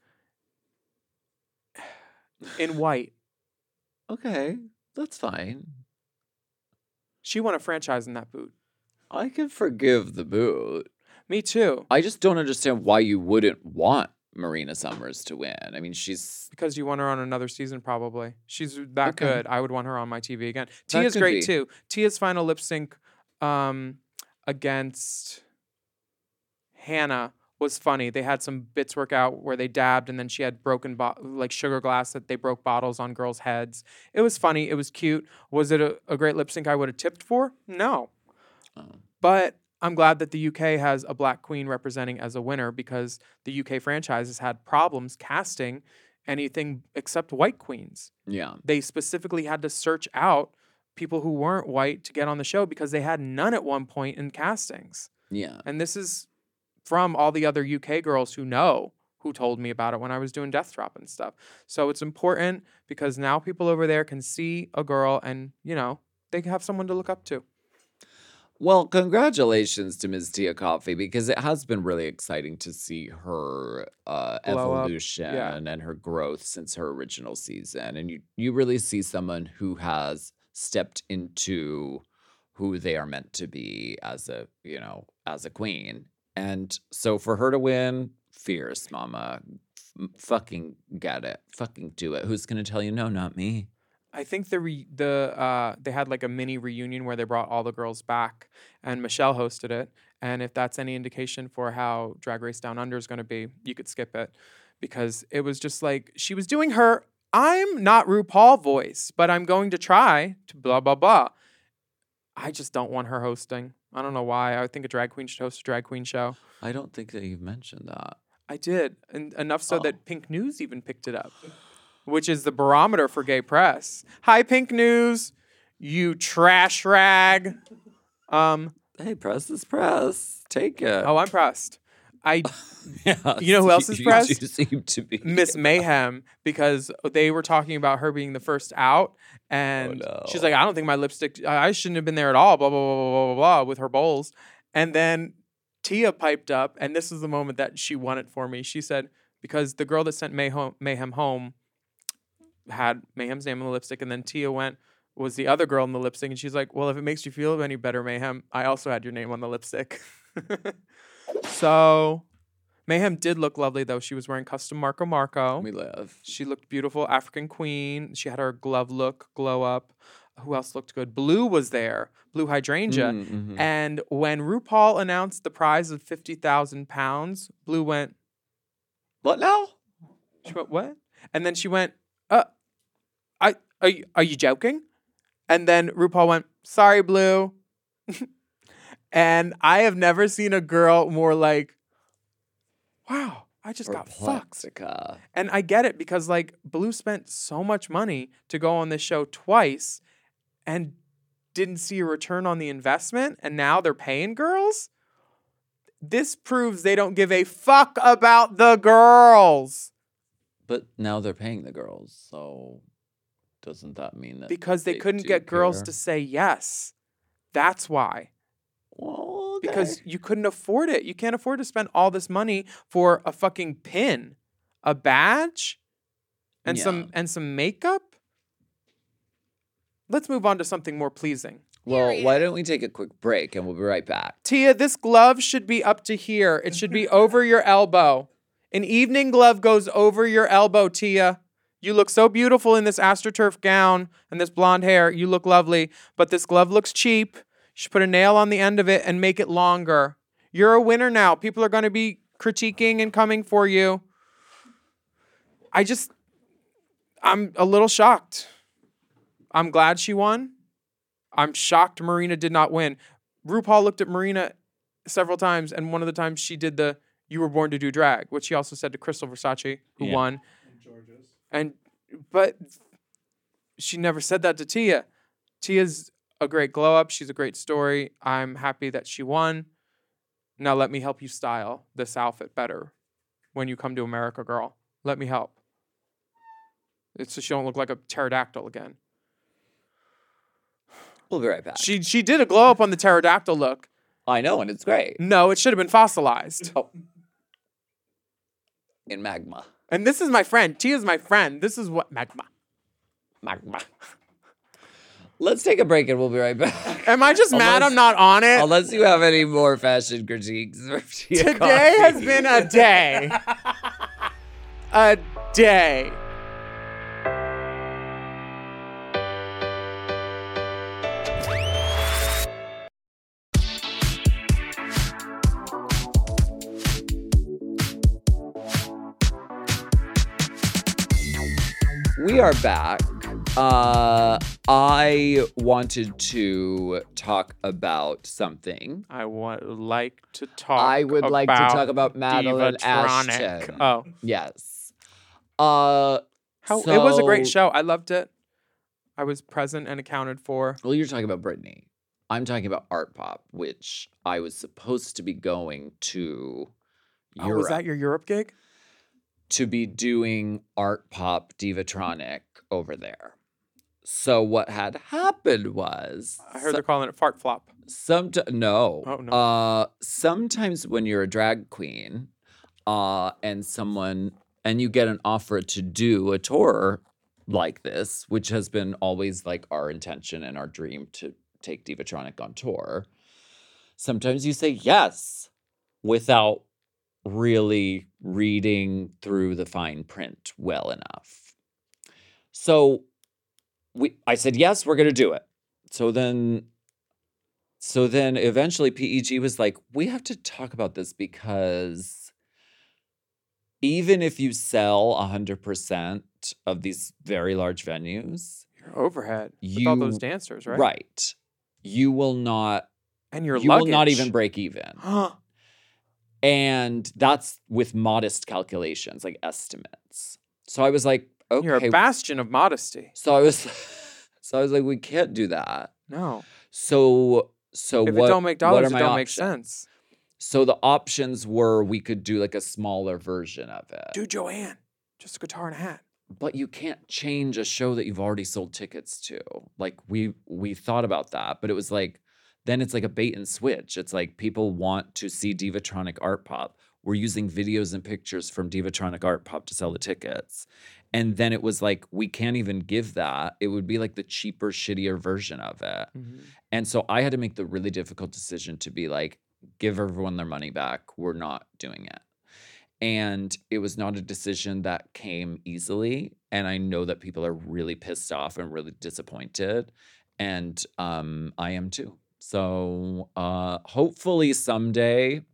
[SPEAKER 4] in white.
[SPEAKER 3] Okay, that's fine.
[SPEAKER 4] She won a franchise in that boot.
[SPEAKER 3] I can forgive the boot.
[SPEAKER 4] Me too.
[SPEAKER 3] I just don't understand why you wouldn't want Marina Summers to win. I mean, she's
[SPEAKER 4] Because you want her on another season, probably. She's that
[SPEAKER 3] Okay.
[SPEAKER 4] good. I would want her on my TV again.
[SPEAKER 3] That
[SPEAKER 4] Tia's
[SPEAKER 3] could
[SPEAKER 4] great
[SPEAKER 3] be.
[SPEAKER 4] too. Tia's final lip sync against Hannah was funny. They had some bits work out where they dabbed, and then she had broken like sugar glass that they broke bottles on girls' heads. It was funny. It was cute. Was it a great lip sync I would have tipped for? No. But I'm glad that the UK has a black queen representing as a winner, because the UK franchise has had problems casting anything except white queens.
[SPEAKER 3] Yeah.
[SPEAKER 4] They specifically had to search out people who weren't white to get on the show because they had none at one point in castings.
[SPEAKER 3] Yeah.
[SPEAKER 4] And this is from all the other UK girls who told me about it when I was doing Death Drop and stuff. So it's important because now people over there can see a girl and, you know, they have someone to look up to.
[SPEAKER 3] Well, congratulations to Ms. Tia Kofi, because it has been really exciting to see her evolution and her growth since her original season. And you really see someone who has stepped into who they are meant to be as a queen. And so for her to win, fierce, mama. Fucking get it. Fucking do it. Who's going to tell you no, not me?
[SPEAKER 4] I think they had like a mini reunion where they brought all the girls back, and Michelle hosted it. And if that's any indication for how Drag Race Down Under is going to be, you could skip it, because it was just like she was doing her I'm not RuPaul voice, but I'm going to try to blah, blah, blah. I just don't want her hosting. I don't know why. I think a drag queen should host a drag queen show.
[SPEAKER 3] I don't think that you've mentioned that.
[SPEAKER 4] I did. And enough so that Pink News even picked it up, which is the barometer for gay press. Hi, Pink News. You trash rag.
[SPEAKER 3] Hey, press is press. Take it.
[SPEAKER 4] Oh, I'm pressed.
[SPEAKER 3] Yeah,
[SPEAKER 4] you know who else is pressed?
[SPEAKER 3] You seem to be.
[SPEAKER 4] Miss Mayhem, because they were talking about her being the first out, and she's like, I don't think my lipstick, I shouldn't have been there at all, blah, blah, blah, blah, blah, blah, with her bowls. And then Tia piped up, and this is the moment that she won it for me. She said, because the girl that sent Mayhem home had Mayhem's name on the lipstick, and then Tia was the other girl in the lipstick, and she's like, well, if it makes you feel any better, Mayhem, I also had your name on the lipstick. So Mayhem did look lovely, though. She was wearing custom Marco Marco.
[SPEAKER 3] We live.
[SPEAKER 4] She looked beautiful. African queen. She had her glove look, glow up. Who else looked good? Blue was there. Blue Hydrangea.
[SPEAKER 3] Mm-hmm.
[SPEAKER 4] And when RuPaul announced the prize of 50,000 pounds, Blue went,
[SPEAKER 3] what now?
[SPEAKER 4] She went, what? And then she went, are you joking? And then RuPaul went, sorry, Blue. And I have never seen a girl more like, wow, I just got fucked. And I get it, because like Blue spent so much money to go on this show twice and didn't see a return on the investment, and now they're paying girls. This proves they don't give a fuck about the girls.
[SPEAKER 3] But now they're paying the girls, so doesn't that mean that
[SPEAKER 4] because they couldn't get girls to say yes? That's why.
[SPEAKER 3] Well, okay.
[SPEAKER 4] Because you couldn't afford it. You can't afford to spend all this money for a fucking pin, a badge, and some makeup. Let's move on to something more pleasing.
[SPEAKER 3] Well, why don't we take a quick break and we'll be right back.
[SPEAKER 4] Tia, this glove should be up to here. It should be over your elbow. An evening glove goes over your elbow, Tia. You look so beautiful in this AstroTurf gown and this blonde hair. You look lovely, but this glove looks cheap. You should put a nail on the end of it and make it longer. You're a winner now. People are going to be critiquing and coming for you. I'm a little shocked. I'm glad she won. I'm shocked Marina did not win. RuPaul looked at Marina several times, and one of the times she did the "You were born to do drag," which she also said to Crystal Versace, who won. But she never said that to Tia. Tia's a great glow up. She's a great story. I'm happy that she won. Now let me help you style this outfit better when you come to America, girl. Let me help. It's so she don't look like a pterodactyl again.
[SPEAKER 3] We'll be right back.
[SPEAKER 4] She did a glow up on the pterodactyl look.
[SPEAKER 3] I know, and it's great.
[SPEAKER 4] No, it should have been fossilized.
[SPEAKER 3] Oh. In magma.
[SPEAKER 4] And this is my friend. Tia's my friend. This is what magma.
[SPEAKER 3] Let's take a break and we'll be right back.
[SPEAKER 4] Am I just mad I'm not on it?
[SPEAKER 3] Unless you have any more fashion critiques.
[SPEAKER 4] Today has been a day. A day.
[SPEAKER 3] We are back. I wanted to talk about something.
[SPEAKER 4] I would like to talk
[SPEAKER 3] about Madeline
[SPEAKER 4] Divatronic.
[SPEAKER 3] Ashton.
[SPEAKER 4] Oh.
[SPEAKER 3] Yes.
[SPEAKER 4] It was a great show. I loved it. I was present and accounted for.
[SPEAKER 3] Well, you're talking about Britney. I'm talking about Art Pop, which I was supposed to be going to Europe.
[SPEAKER 4] Oh, was that your Europe gig?
[SPEAKER 3] To be doing Art Pop Divatronic over there. So what had happened was...
[SPEAKER 4] I heard they're calling it Fart Flop.
[SPEAKER 3] No.
[SPEAKER 4] Oh, no.
[SPEAKER 3] Sometimes when you're a drag queen and you get an offer to do a tour like this, which has been always like our intention and our dream to take Divatronic on tour, sometimes you say yes without really reading through the fine print well enough. So I said, yes, we're going to do it. So then eventually PEG was like, we have to talk about this because even if you sell 100% of these very large venues,
[SPEAKER 4] your overhead with all those dancers, right?
[SPEAKER 3] Right. You will not,
[SPEAKER 4] and your
[SPEAKER 3] luggage. Will not even break even. And that's with modest calculations, like estimates. So I was like, okay.
[SPEAKER 4] You're a bastion of modesty.
[SPEAKER 3] So I was like, we can't do that.
[SPEAKER 4] No.
[SPEAKER 3] So
[SPEAKER 4] if it don't make dollars, it don't make sense.
[SPEAKER 3] So the options were we could do like a smaller version of it.
[SPEAKER 4] Do Joanne. Just a guitar and a hat.
[SPEAKER 3] But you can't change a show that you've already sold tickets to. Like we thought about that, but it was like, then it's like a bait and switch. It's like people want to see Divatronic Art Pop. We're using videos and pictures from Divatronic Art Pop to sell the tickets. And then it was like, we can't even give that. It would be like the cheaper, shittier version of it. Mm-hmm. And so I had to make the really difficult decision to be like, give everyone their money back. We're not doing it. And it was not a decision that came easily. And I know that people are really pissed off and really disappointed. And I am too. So hopefully someday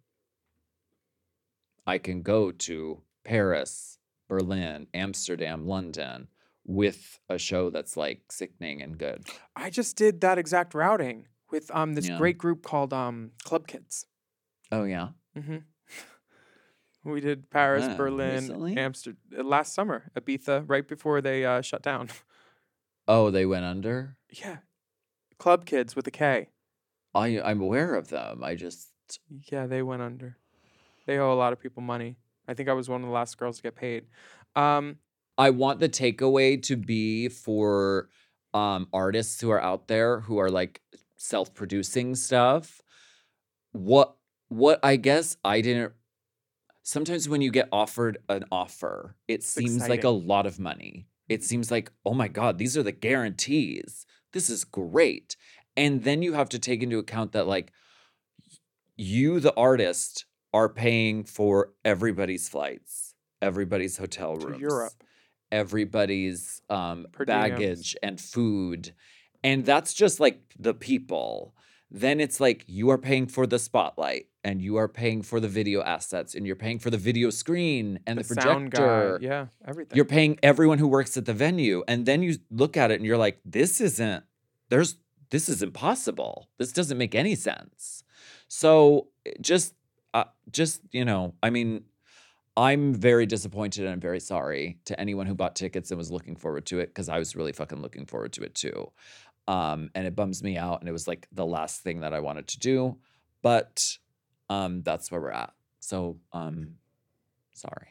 [SPEAKER 3] I can go to Paris, Berlin, Amsterdam, London with a show that's like sickening and good.
[SPEAKER 4] I just did that exact routing with this great group called Club Kids.
[SPEAKER 3] Oh, yeah?
[SPEAKER 4] Mm-hmm. We did Paris, Berlin, Amsterdam last summer, Ibiza, right before they shut down.
[SPEAKER 3] Oh, they went under?
[SPEAKER 4] Yeah. Club Kids with a K.
[SPEAKER 3] I'm aware of them.
[SPEAKER 4] Yeah, they went under. They owe a lot of people money. I think I was one of the last girls to get paid.
[SPEAKER 3] I want the takeaway to be for artists who are out there who are like self-producing stuff. What I guess I didn't. Sometimes when you get offered an offer, it seems exciting. Like a lot of money. It seems like, oh my God, these are the guarantees. This is great. And then you have to take into account that like you, the artist, are paying for everybody's flights, everybody's hotel rooms,
[SPEAKER 4] to Europe,
[SPEAKER 3] everybody's baggage and food. And that's just like the people. Then it's like you are paying for the spotlight and you are paying for the video assets and you're paying for the video screen and the projector.
[SPEAKER 4] Sound guy. Yeah, everything.
[SPEAKER 3] You're paying everyone who works at the venue. And then you look at it and you're like, this is impossible. This doesn't make any sense. So just, I mean, I'm very disappointed and I'm very sorry to anyone who bought tickets and was looking forward to it because I was really fucking looking forward to it too. And it bums me out. And it was like the last thing that I wanted to do. But that's where we're at. So sorry.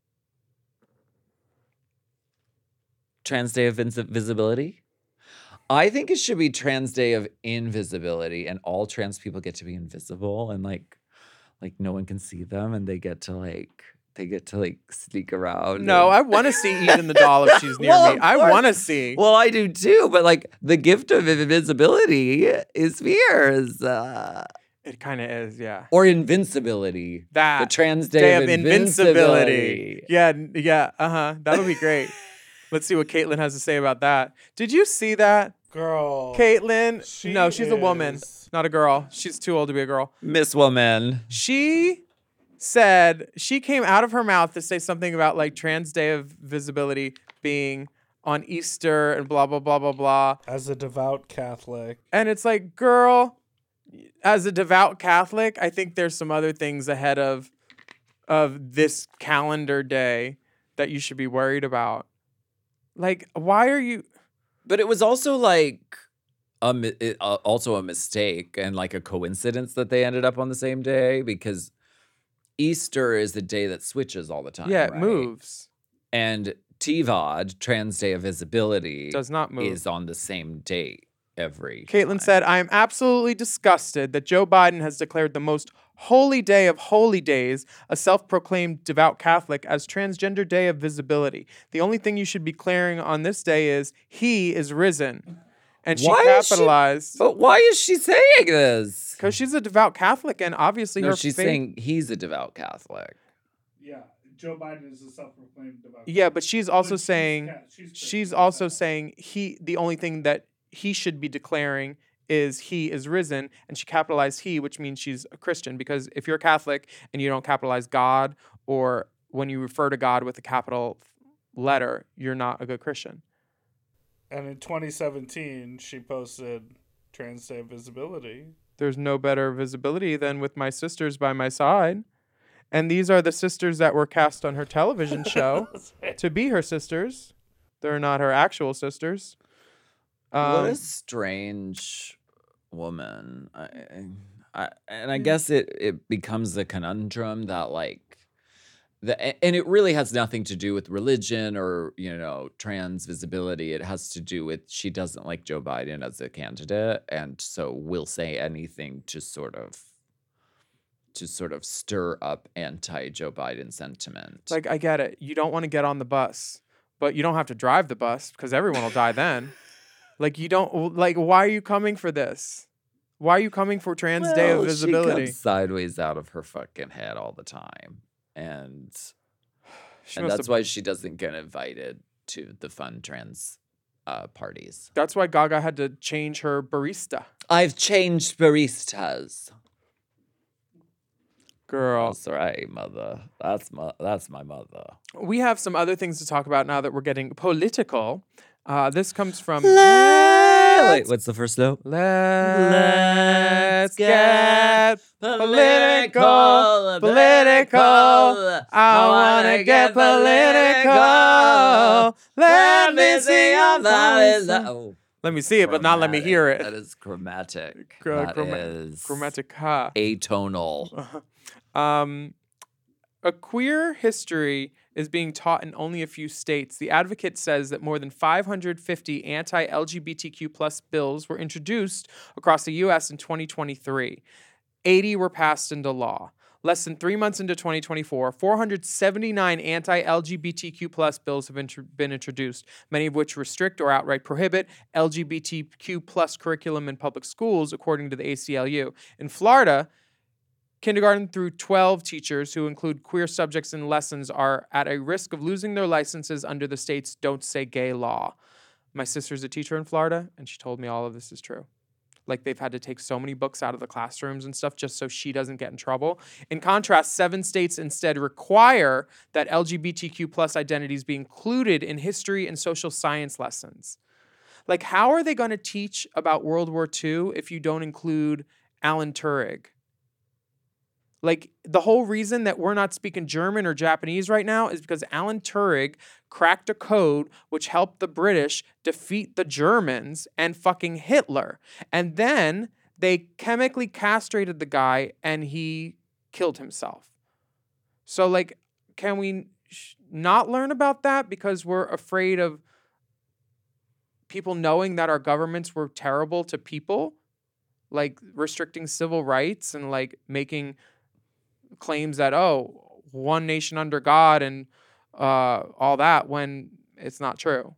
[SPEAKER 3] Trans Day of Visibility? I think it should be Trans Day of Invisibility, and all trans people get to be invisible, and like no one can see them, and they get to sneak around.
[SPEAKER 4] No, I want to see Eden the doll if she's near me. I want to see.
[SPEAKER 3] Well, I do too, but like the gift of invisibility is fears.
[SPEAKER 4] It kind of is, yeah.
[SPEAKER 3] Or invincibility.
[SPEAKER 4] The
[SPEAKER 3] Trans Day of Invincibility.
[SPEAKER 4] Yeah, that'll be great. Let's see what Caitlyn has to say about that. Did you see that?
[SPEAKER 6] Girl.
[SPEAKER 4] Caitlyn. She's a woman, not a girl. She's too old to be a girl.
[SPEAKER 3] Miss Woman.
[SPEAKER 4] She said, she came out of her mouth to say something about like Trans Day of Visibility being on Easter and blah, blah, blah, blah, blah.
[SPEAKER 6] As a devout Catholic.
[SPEAKER 4] And it's like, girl, as a devout Catholic, I think there's some other things ahead of this calendar day that you should be worried about. Like, why are you...
[SPEAKER 3] But it was also like also a mistake and like a coincidence that they ended up on the same day, because Easter is the day that switches all the time.
[SPEAKER 4] Yeah, it
[SPEAKER 3] right?
[SPEAKER 4] moves.
[SPEAKER 3] And TVOD, Trans Day of Visibility,
[SPEAKER 4] does not move.
[SPEAKER 3] Is on the same date every
[SPEAKER 4] Caitlin
[SPEAKER 3] time.
[SPEAKER 4] said, I am absolutely disgusted that Joe Biden has declared the most holy day of holy days, a self-proclaimed devout Catholic, as Transgender Day of Visibility. The only thing you should be declaring on this day is, he is risen. And she capitalized.
[SPEAKER 3] But why is she saying this?
[SPEAKER 4] Because she's a devout Catholic, and obviously her
[SPEAKER 3] she's
[SPEAKER 4] faith...
[SPEAKER 3] saying he's a devout Catholic.
[SPEAKER 6] Yeah, Joe Biden is a self-proclaimed devout Catholic.
[SPEAKER 4] Yeah, but she's also saying... She's also saying the only thing that he should be declaring is he is risen, and she capitalized he, which means she's a Christian, because if you're a Catholic and you don't capitalize God, or when you refer to God with a capital letter, you're not a good Christian.
[SPEAKER 6] And in 2017, she posted Trans Day of Visibility.
[SPEAKER 4] There's no better visibility than with my sisters by my side. And these are the sisters that were cast on her television show to be her sisters. They're not her actual sisters.
[SPEAKER 3] What a strange woman. I guess it becomes a conundrum that and it really has nothing to do with religion or, trans visibility. It has to do with she doesn't like Joe Biden as a candidate, and so will say anything to sort of stir up anti-Joe Biden sentiment.
[SPEAKER 4] Like, I get it. You don't want to get on the bus, but you don't have to drive the bus because everyone will die then. Like, you don't, like, why are you coming for this? Why are you coming for Trans Day of Visibility?
[SPEAKER 3] She comes sideways out of her fucking head all the time. And that's why she doesn't get invited to the fun trans parties.
[SPEAKER 4] That's why Gaga had to change her barista.
[SPEAKER 3] I've changed baristas.
[SPEAKER 4] Girl.
[SPEAKER 3] That's right, mother. That's my mother.
[SPEAKER 4] We have some other things to talk about now that we're getting political. This comes from...
[SPEAKER 3] Wait, what's the first note?
[SPEAKER 4] Let's get political. I want to get political. Let me see your voice. Let me see it, but not let me hear it.
[SPEAKER 3] That is chromatic.
[SPEAKER 4] Chromatica.
[SPEAKER 3] Atonal.
[SPEAKER 4] A queer history is being taught in only a few states. The Advocate says that more than 550 anti-LGBTQ plus bills were introduced across the U.S. in 2023. 80 were passed into law. Less than 3 months into 2024, 479 anti-LGBTQ plus bills have been introduced, many of which restrict or outright prohibit LGBTQ plus curriculum in public schools, according to the ACLU. In Florida, kindergarten through 12 teachers who include queer subjects in lessons are at a risk of losing their licenses under the state's Don't Say Gay law. My sister's a teacher in Florida, and she told me all of this is true. Like, they've had to take so many books out of the classrooms and stuff just so she doesn't get in trouble. In contrast, 7 states instead require that LGBTQ plus identities be included in history and social science lessons. Like, how are they going to teach about World War II if you don't include Alan Turing? Like, the whole reason that we're not speaking German or Japanese right now is because Alan Turing cracked a code which helped the British defeat the Germans and fucking Hitler. And then they chemically castrated the guy and he killed himself. So, like, can we not learn about that because we're afraid of people knowing that our governments were terrible to people? Like, restricting civil rights and, like, making claims that, one nation under God and all that, when it's not true.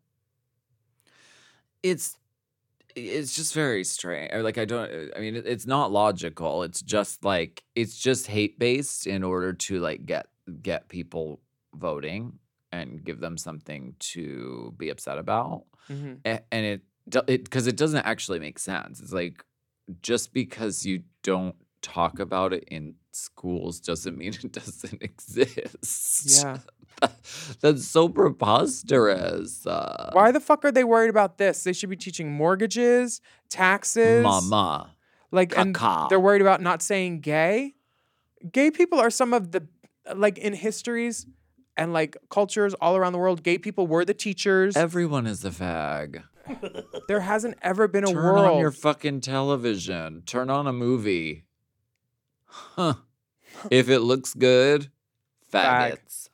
[SPEAKER 3] It's just very strange. Like, it's not logical. It's just hate based in order to like get people voting and give them something to be upset about. Mm-hmm. And because it doesn't actually make sense. It's like, just because you don't talk about it in schools doesn't mean it doesn't exist.
[SPEAKER 4] Yeah.
[SPEAKER 3] That's so preposterous.
[SPEAKER 4] Why the fuck are they worried about this? They should be teaching mortgages, taxes.
[SPEAKER 3] Mama.
[SPEAKER 4] Like, and they're worried about not saying gay. Gay people are some of the, like, in histories and, like, cultures all around the world, gay people were the teachers.
[SPEAKER 3] Everyone is a fag.
[SPEAKER 4] There hasn't ever been a
[SPEAKER 3] Turn
[SPEAKER 4] world.
[SPEAKER 3] on your fucking television. Turn on a movie. Huh. If it looks good, faggots.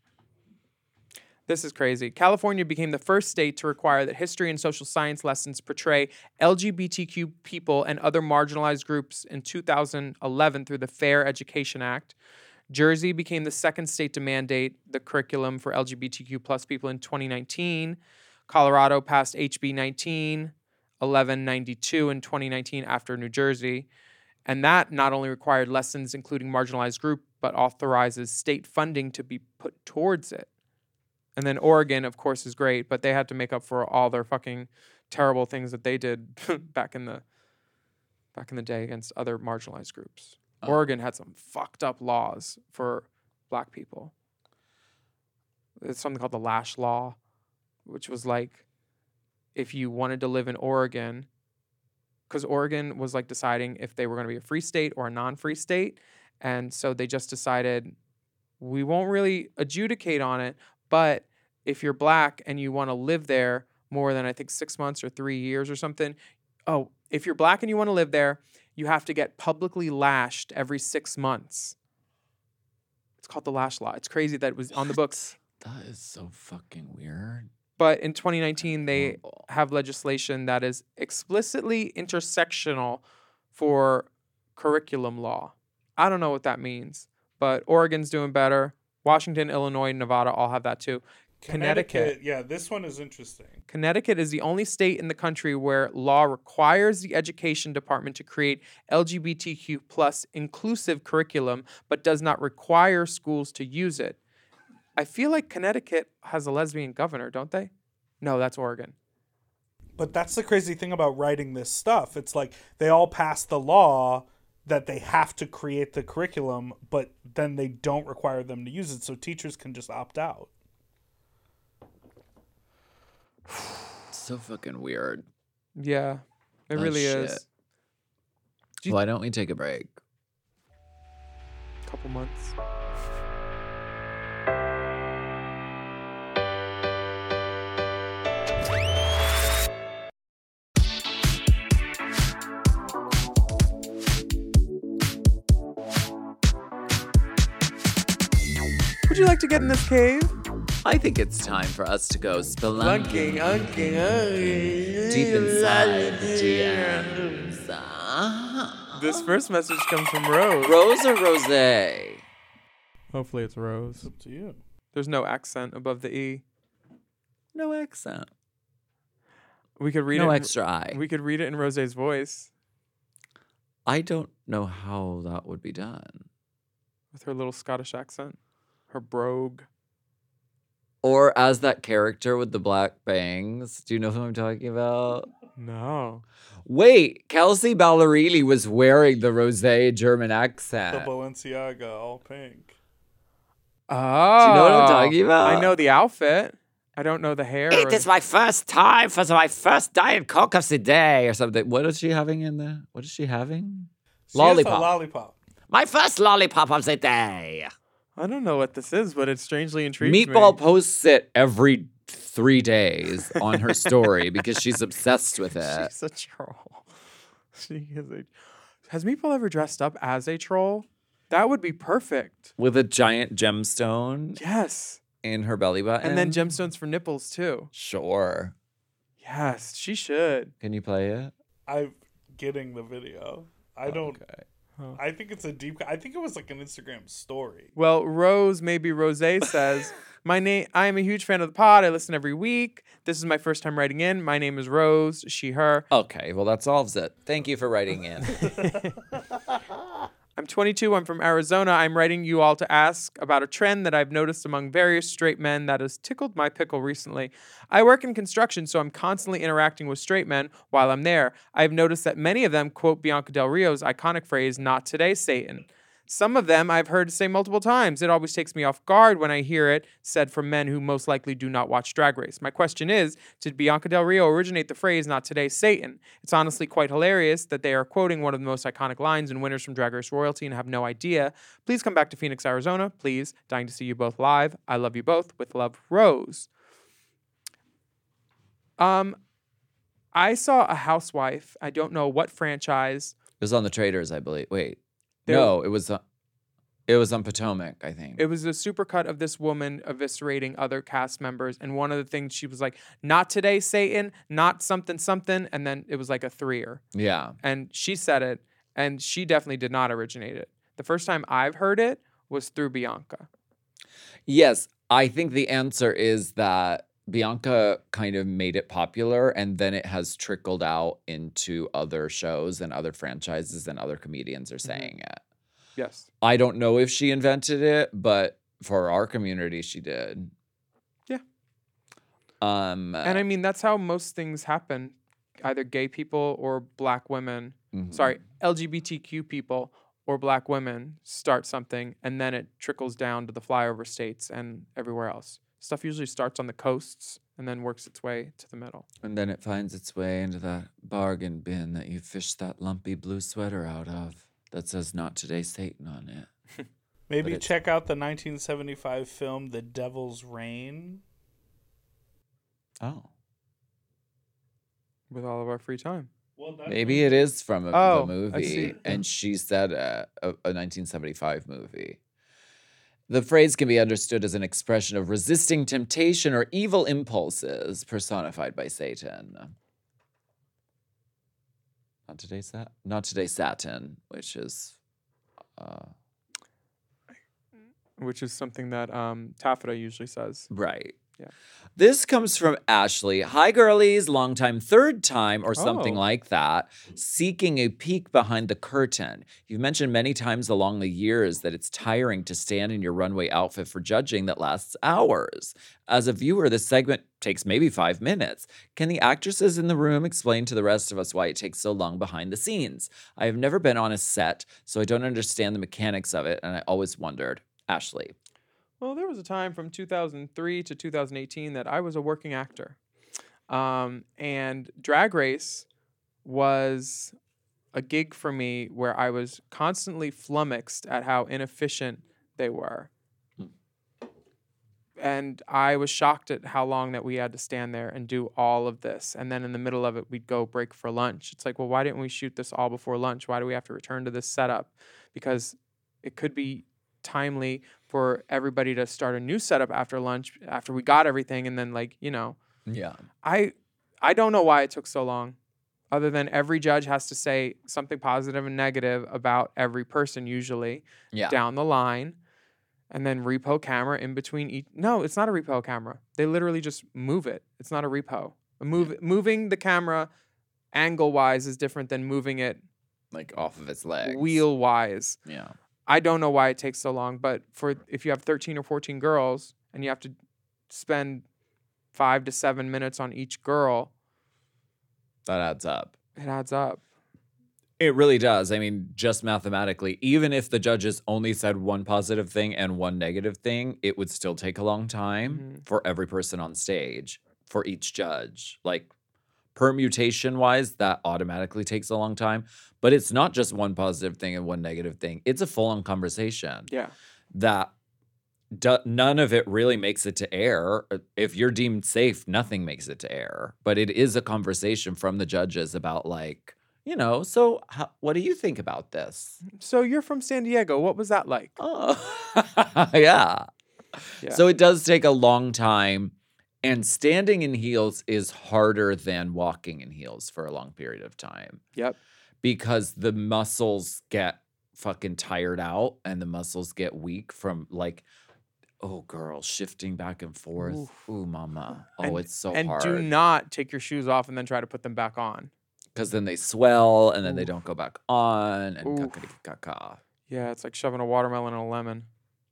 [SPEAKER 4] This is crazy. California became the first state to require that history and social science lessons portray LGBTQ people and other marginalized groups in 2011 through the Fair Education Act. Jersey became the second state to mandate the curriculum for LGBTQ plus people in 2019. Colorado passed HB 19-1192 in 2019 after New Jersey. And that not only required lessons including marginalized group, but authorizes state funding to be put towards it. And then Oregon, of course, is great, but they had to make up for all their fucking terrible things that they did back in the day against other marginalized groups. Oh. Oregon had some fucked up laws for black people. It's something called the Lash Law, which was like if you wanted to live in Oregon, because Oregon was like deciding if they were going to be a free state or a non-free state. And so they just decided we won't really adjudicate on it. But if you're black and you want to live there more than, I think, 6 months or 3 years or something, if you're black and you want to live there, you have to get publicly lashed every 6 months. It's called the Lash Law. It's crazy that it was on the books.
[SPEAKER 3] That is so fucking weird.
[SPEAKER 4] But in 2019, they have legislation that is explicitly intersectional for curriculum law. I don't know what that means, but Oregon's doing better. Washington, Illinois, Nevada all have that too. Connecticut.
[SPEAKER 6] Yeah, this one is interesting.
[SPEAKER 4] Connecticut is the only state in the country where law requires the education department to create LGBTQ plus inclusive curriculum, but does not require schools to use it. I feel like Connecticut has a lesbian governor, don't they? No, that's Oregon.
[SPEAKER 6] But that's the crazy thing about writing this stuff. It's like they all pass the law that they have to create the curriculum, but then they don't require them to use it, so teachers can just opt out.
[SPEAKER 3] So fucking weird.
[SPEAKER 4] Yeah, it really is.
[SPEAKER 3] Why don't we take a break?
[SPEAKER 4] Couple months. Would you like to get in this cave?
[SPEAKER 3] I think it's time for us to go spelunking deep inside the DMs.
[SPEAKER 4] This first message comes from Rose.
[SPEAKER 3] Rose or Rose?
[SPEAKER 4] Hopefully it's Rose.
[SPEAKER 6] It's up to you.
[SPEAKER 4] There's no accent above the E.
[SPEAKER 3] No accent.
[SPEAKER 4] We could read
[SPEAKER 3] no
[SPEAKER 4] it.
[SPEAKER 3] Extra I.
[SPEAKER 4] We could read it in Rose's voice.
[SPEAKER 3] I don't know how that would be done.
[SPEAKER 4] With her little Scottish accent. Her brogue.
[SPEAKER 3] Or as that character with the black bangs. Do you know who I'm talking about?
[SPEAKER 4] No.
[SPEAKER 3] Wait, Kelsey Ballerini was wearing the rosé German accent.
[SPEAKER 6] The Balenciaga, all pink.
[SPEAKER 4] Oh.
[SPEAKER 3] Do you know what I'm talking about?
[SPEAKER 4] I know the outfit. I don't know the hair.
[SPEAKER 3] It is my first time for my first Diet Coke of the day or something. What is she having in there? What is she having?
[SPEAKER 6] Lollipop. Has a lollipop.
[SPEAKER 3] My first lollipop of the day.
[SPEAKER 4] I don't know what this is, but it strangely intrigues me.
[SPEAKER 3] Meatball posts it every 3 days on her story because she's obsessed with it.
[SPEAKER 4] She's a troll. She is a... Has Meatball ever dressed up as a troll? That would be perfect.
[SPEAKER 3] With a giant gemstone?
[SPEAKER 4] Yes.
[SPEAKER 3] In her belly button?
[SPEAKER 4] And then gemstones for nipples, too.
[SPEAKER 3] Sure.
[SPEAKER 4] Yes, she should.
[SPEAKER 3] Can you play it?
[SPEAKER 6] I'm getting the video. I don't... Okay. Huh. I think it's a deep... I think it was like an Instagram story.
[SPEAKER 4] Well, Rose, maybe Rosé says, I am a huge fan of the pod. I listen every week. This is my first time writing in. My name is Rose, she, her.
[SPEAKER 3] Okay, well, that solves it. Thank you for writing in.
[SPEAKER 4] I'm 22. I'm from Arizona. I'm writing you all to ask about a trend that I've noticed among various straight men that has tickled my pickle recently. I work in construction, so I'm constantly interacting with straight men while I'm there. I've noticed that many of them quote Bianca Del Rio's iconic phrase, "Not today, Satan." Some of them I've heard say multiple times. It always takes me off guard when I hear it said from men who most likely do not watch Drag Race. My question is, did Bianca Del Rio originate the phrase, "Not today, Satan"? It's honestly quite hilarious that they are quoting one of the most iconic lines in Winners from Drag Race royalty and have no idea. Please come back to Phoenix, Arizona. Please. Dying to see you both live. I love you both. With love, Rose. I saw a housewife. I don't know what franchise.
[SPEAKER 3] It was on the Traders, I believe. Wait.
[SPEAKER 4] There-
[SPEAKER 3] No, it was on Potomac, I think.
[SPEAKER 4] It was a supercut of this woman eviscerating other cast members. And one of the things she was like, "Not today, Satan, not something, something." And then it was like a threer.
[SPEAKER 3] Yeah.
[SPEAKER 4] And she said it, and she definitely did not originate it. The first time I've heard it was through Bianca.
[SPEAKER 3] Yes, I think the answer is that Bianca kind of made it popular, and then it has trickled out into other shows and other franchises, and other comedians are saying it.
[SPEAKER 4] Yes.
[SPEAKER 3] I don't know if she invented it, but for our community, she did.
[SPEAKER 4] Yeah.
[SPEAKER 3] And
[SPEAKER 4] I mean, that's how most things happen. Either gay people or black women, sorry, LGBTQ people or black women start something, and then it trickles down to the flyover states and everywhere else. Stuff usually starts on the coasts and then works its way to the middle.
[SPEAKER 3] And then it finds its way into that bargain bin that you fished that lumpy blue sweater out of that says "Not Today, Satan" on it.
[SPEAKER 6] Maybe check out the 1975 film The Devil's Reign.
[SPEAKER 3] Oh.
[SPEAKER 4] With all of our free time.
[SPEAKER 6] Well,
[SPEAKER 3] Maybe it is from the
[SPEAKER 4] I
[SPEAKER 3] movie,
[SPEAKER 4] see.
[SPEAKER 3] and she said a 1975 movie. The phrase can be understood as an expression of resisting temptation or evil impulses personified by Satan. Not today, Satan, which is
[SPEAKER 4] something that Taffeta usually says.
[SPEAKER 3] right.
[SPEAKER 4] Yeah.
[SPEAKER 3] This comes from Ashley. Hi, girlies. Long time, third time, or something like that. Seeking a peek behind the curtain. You've mentioned many times along the years that it's tiring to stand in your runway outfit for judging that lasts hours. As a viewer, this segment takes maybe 5 minutes. Can the actresses in the room explain to the rest of us why it takes so long behind the scenes? I have never been on a set, so I don't understand the mechanics of it, and I always wondered. Ashley.
[SPEAKER 4] Well, there was a time from 2003 to 2018 that I was a working actor. And Drag Race was a gig for me where I was constantly flummoxed at how inefficient they were. And I was shocked at how long that we had to stand there and do all of this. And then in the middle of it, we'd go break for lunch. It's like, well, why didn't we shoot this all before lunch? Why do we have to return to this setup? Because it could be timely for everybody to start a new setup after lunch, after we got everything, and then
[SPEAKER 3] Yeah.
[SPEAKER 4] I don't know why it took so long, other than every judge has to say something positive and negative about every person usually down the line, and then repo camera in between each. No, it's not a repo camera. They literally just move it. It's not a repo. Moving the camera angle wise is different than moving it
[SPEAKER 3] like off of its legs,
[SPEAKER 4] wheel wise.
[SPEAKER 3] Yeah.
[SPEAKER 4] I don't know why it takes so long, but if you have 13 or 14 girls and you have to spend 5 to 7 minutes on each girl,
[SPEAKER 3] that adds up.
[SPEAKER 4] It adds up.
[SPEAKER 3] It really does. I mean, just mathematically, even if the judges only said one positive thing and one negative thing, it would still take a long time for every person on stage, for each judge. Like, permutation-wise, that automatically takes a long time. But it's not just one positive thing and one negative thing. It's a full-on conversation.
[SPEAKER 4] Yeah.
[SPEAKER 3] That none of it really makes it to air. If you're deemed safe, nothing makes it to air. But it is a conversation from the judges about, like, so what do you think about this?
[SPEAKER 4] So you're from San Diego. What was that like?
[SPEAKER 3] Oh, yeah. So it does take a long time. And standing in heels is harder than walking in heels for a long period of time.
[SPEAKER 4] Yep.
[SPEAKER 3] Because the muscles get fucking tired out and the muscles get weak from girl, shifting back and forth. Ooh, mama. It's so hard.
[SPEAKER 4] And do not take your shoes off and then try to put them back on.
[SPEAKER 3] Because then they swell and then they don't go back on and caca.
[SPEAKER 4] Yeah, it's like shoving a watermelon in a lemon.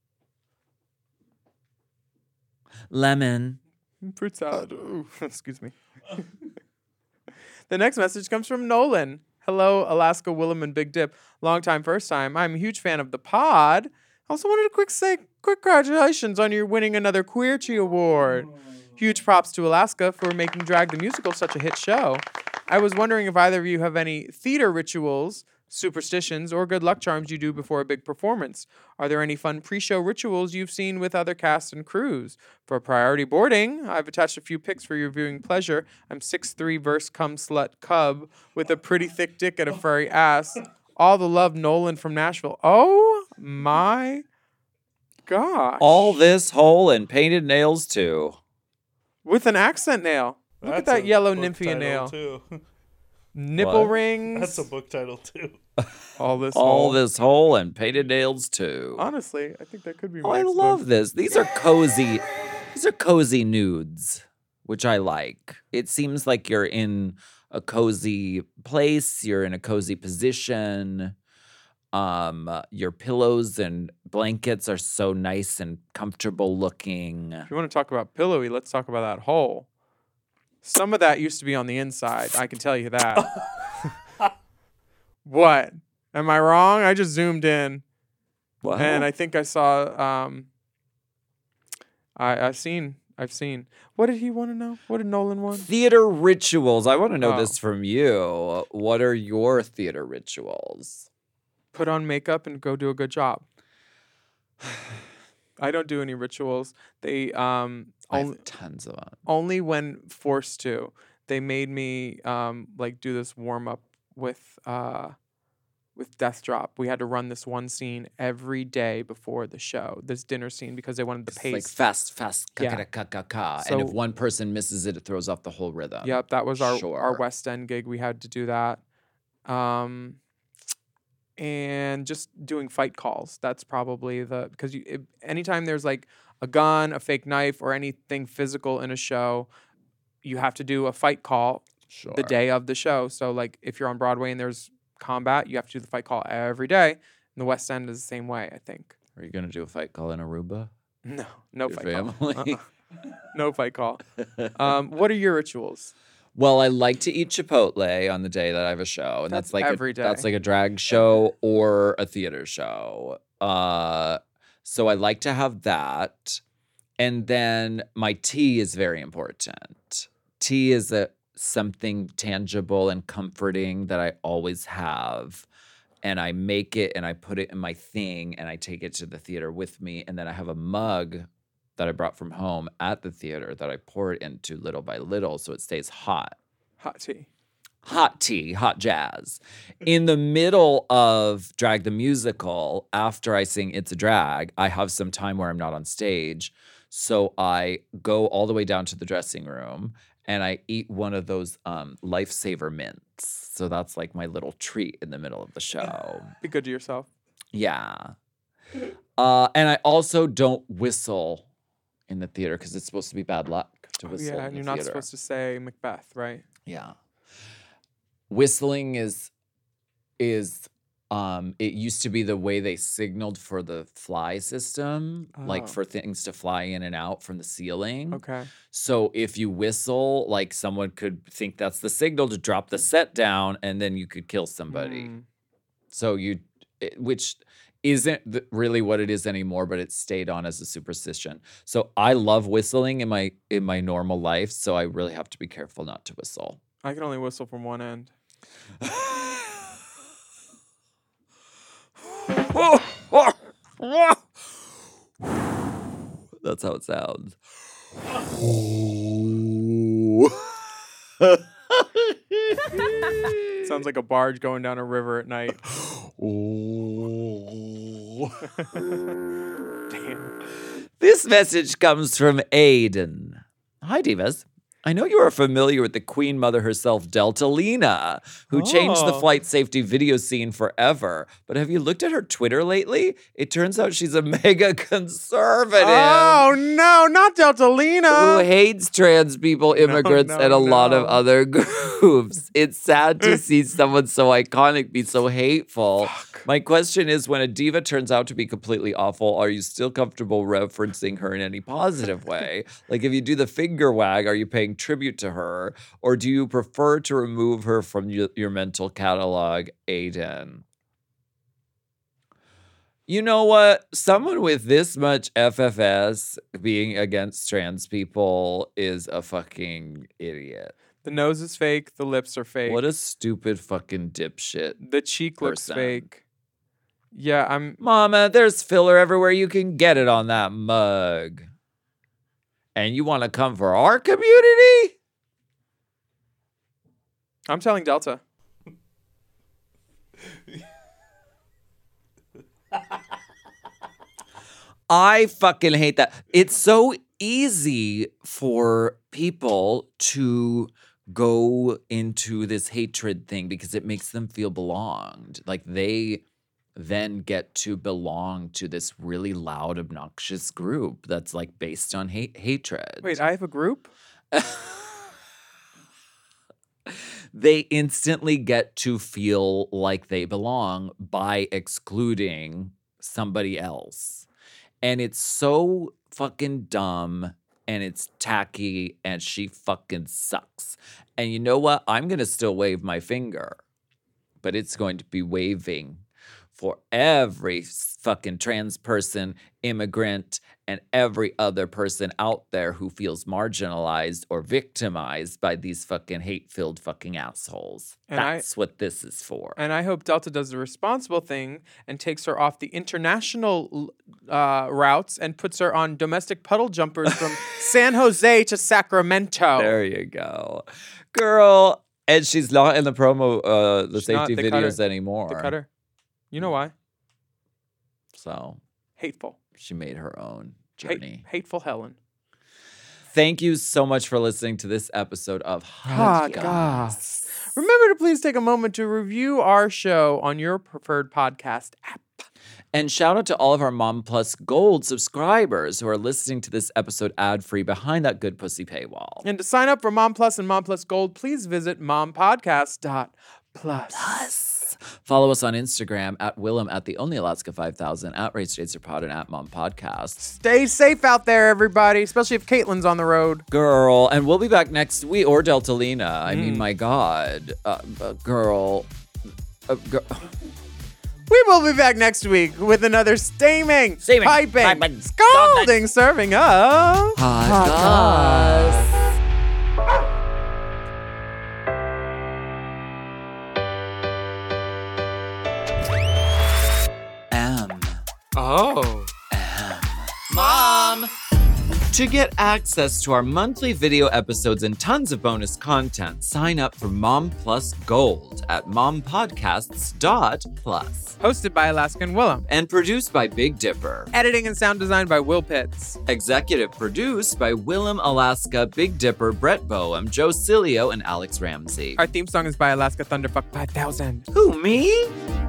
[SPEAKER 3] Lemon.
[SPEAKER 4] Fruit salad. Ooh, excuse me. The next message comes from Nolan. Hello, Alaska, Willem, and Big Dip. Long time, first time. I'm a huge fan of the pod. Also wanted to say congratulations on your winning another Queerty Award. Huge props to Alaska for making Drag the Musical such a hit show. I was wondering if either of you have any theater rituals, superstitions, or good luck charms you do before a big performance. Are there any fun pre-show rituals you've seen with other cast and crews? For priority boarding, I've attached a few pics for your viewing pleasure. I'm 6'3" verse cum slut cub with a pretty thick dick and a furry ass. All the love, Nolan from Nashville. Oh my gosh.
[SPEAKER 3] All this hole and painted nails too.
[SPEAKER 4] With an accent nail. Look at that yellow nymphian nail.
[SPEAKER 6] Too.
[SPEAKER 4] Nipple
[SPEAKER 3] What?
[SPEAKER 4] rings.
[SPEAKER 6] That's a book title too.
[SPEAKER 4] All this
[SPEAKER 3] hole and painted nails too.
[SPEAKER 4] Honestly, I think that could be
[SPEAKER 3] Oh,
[SPEAKER 4] my
[SPEAKER 3] I
[SPEAKER 4] next
[SPEAKER 3] love
[SPEAKER 4] book.
[SPEAKER 3] this. These are cozy. These are cozy nudes, which I like. It seems like you're in a cozy place. You're in a cozy position. Your pillows and blankets are so nice and comfortable looking.
[SPEAKER 4] If you want to talk about pillowy, let's talk about that hole. Some of that used to be on the inside. I can tell you that. What? Am I wrong? I just zoomed in.
[SPEAKER 3] Wow.
[SPEAKER 4] And I think I saw I've seen. What did he want to know? What did Nolan want?
[SPEAKER 3] Theater rituals. I want to know
[SPEAKER 4] Oh.
[SPEAKER 3] this from you. What are your theater rituals?
[SPEAKER 4] Put on makeup and go do a good job. I don't do any rituals. They
[SPEAKER 3] I have tons of them.
[SPEAKER 4] only when forced to. They made me like do this warm up with Death Drop. We had to run this one scene every day before the show. This dinner scene because they wanted the pace.
[SPEAKER 3] Like fast,
[SPEAKER 4] Yeah.
[SPEAKER 3] ka.
[SPEAKER 4] So-
[SPEAKER 3] And if one person misses it, it throws off the whole rhythm.
[SPEAKER 4] Yep, that was our
[SPEAKER 3] Sure.
[SPEAKER 4] West End gig. We had to do that. And just doing fight calls. That's probably because anytime there's like a gun, a fake knife, or anything physical in a show, you have to do a fight call
[SPEAKER 3] Sure.
[SPEAKER 4] the day of the show. So like if you're on Broadway and there's combat, you have to do the fight call every day. And the West End is the same way, I think.
[SPEAKER 3] Are you going to do a fight call in Aruba?
[SPEAKER 4] No
[SPEAKER 3] Your
[SPEAKER 4] fight
[SPEAKER 3] family?
[SPEAKER 4] call. No fight call. What are your rituals?
[SPEAKER 3] Well, I like to eat Chipotle on the day that I have a show, and that's like
[SPEAKER 4] every day.
[SPEAKER 3] That's like a drag show or a theater show. So I like to have that, and then my tea is very important. Tea is something tangible and comforting that I always have, and I make it and I put it in my thing, and I take it to the theater with me, and then I have a mug that I brought from home at the theater that I pour it into little by little so it stays hot.
[SPEAKER 4] Hot tea.
[SPEAKER 3] Hot tea, hot jazz. In the middle of Drag the Musical, after I sing It's a Drag, I have some time where I'm not on stage. So I go all the way down to the dressing room and I eat one of those Lifesaver mints. So that's like my little treat in the middle of the show.
[SPEAKER 4] Be good to yourself.
[SPEAKER 3] Yeah. And I also don't whistle in the theater because it's supposed to be bad luck to whistle.
[SPEAKER 4] Yeah,
[SPEAKER 3] in
[SPEAKER 4] and
[SPEAKER 3] the
[SPEAKER 4] you're not
[SPEAKER 3] theater.
[SPEAKER 4] supposed to say Macbeth, right?
[SPEAKER 3] Yeah. Whistling is it used to be the way they signaled for the fly system, like
[SPEAKER 4] Oh.
[SPEAKER 3] for things to fly in and out from the ceiling.
[SPEAKER 4] Okay.
[SPEAKER 3] So if you whistle, like someone could think that's the signal to drop the set down and then you could kill somebody. So which isn't really what it is anymore, but it stayed on as a superstition. So I love whistling in my normal life, so I really have to be careful not to whistle.
[SPEAKER 4] I can only whistle from one end.
[SPEAKER 3] That's how it sounds.
[SPEAKER 4] Sounds like a barge going down a river at night. Damn.
[SPEAKER 3] This message comes from Aiden. Hi, Divas. I know you are familiar with the Queen Mother herself, Deltalina, who changed the
[SPEAKER 4] Oh.
[SPEAKER 3] flight safety video scene forever. But have you looked at her Twitter lately? It turns out she's a mega conservative.
[SPEAKER 4] Oh no, not Deltalina.
[SPEAKER 3] Who hates trans people, immigrants, and a lot of other groups. It's sad to see someone so iconic be so hateful. My question is, when a diva turns out to be completely awful, are you still comfortable referencing her in any positive way? Like if you do the finger wag, are you paying paying tribute to her, or do you prefer to remove her from your mental catalog, Aiden? You know what? Someone with this much FFS being against trans people is a fucking idiot.
[SPEAKER 4] The nose is fake. The lips are fake.
[SPEAKER 3] What a stupid fucking dipshit.
[SPEAKER 4] The cheek looks fake. Yeah,
[SPEAKER 3] Mama, there's filler everywhere you can get it on that mug. And you want to come for our community?
[SPEAKER 4] I'm telling Delta.
[SPEAKER 3] I fucking hate that. It's so easy for people to go into this hatred thing because it makes them feel belonged. Like they then get to belong to this really loud, obnoxious group that's like based on hatred.
[SPEAKER 4] Wait, I have a group?
[SPEAKER 3] They instantly get to feel like they belong by excluding somebody else. And it's so fucking dumb and it's tacky and she fucking sucks. And you know what? I'm going to still wave my finger, but it's going to be waving for every fucking trans person, immigrant, and every other person out there who feels marginalized or victimized by these fucking hate-filled fucking assholes.
[SPEAKER 4] And
[SPEAKER 3] That's what this is for.
[SPEAKER 4] And I hope Delta does the responsible thing and takes her off the international routes and puts her on domestic puddle jumpers from San Jose to Sacramento.
[SPEAKER 3] There you go. Girl, and she's not in the promo, the safety videos anymore.
[SPEAKER 4] They cut her. You know why?
[SPEAKER 3] So.
[SPEAKER 4] Hateful.
[SPEAKER 3] She made her own journey.
[SPEAKER 4] Hateful Helen.
[SPEAKER 3] Thank you so much for listening to this episode of Hot Goss.
[SPEAKER 4] Remember to please take a moment to review our show on your preferred podcast app.
[SPEAKER 3] And shout out to all of our Mom Plus Gold subscribers who are listening to this episode ad-free behind that good pussy paywall.
[SPEAKER 4] And to sign up for Mom Plus and Mom Plus Gold, please visit mompodcast.plus.
[SPEAKER 3] Follow us on Instagram at Willem at the Only Alaska 5000 at Race Chaser Pod and at Mom Podcast.
[SPEAKER 4] Stay safe out there, everybody, especially if Caitlin's on the road.
[SPEAKER 3] Girl, and we'll be back next week, or Deltalina. I mean, my God. Girl.
[SPEAKER 4] We will be back next week with another steaming, piping, scalding serving of
[SPEAKER 3] Hot Goss. Mom! To get access to our monthly video episodes and tons of bonus content, sign up for Mom Plus Gold at mompodcasts.plus.
[SPEAKER 4] Hosted by Alaska and Willem.
[SPEAKER 3] And produced by Big Dipper.
[SPEAKER 4] Editing and sound design by Will Pitts.
[SPEAKER 3] Executive produced by Willem, Alaska, Big Dipper, Brett Boehm, Joe Cilio, and Alex Ramsey.
[SPEAKER 4] Our theme song is by Alaska Thunderfuck 5000.
[SPEAKER 3] Who, me?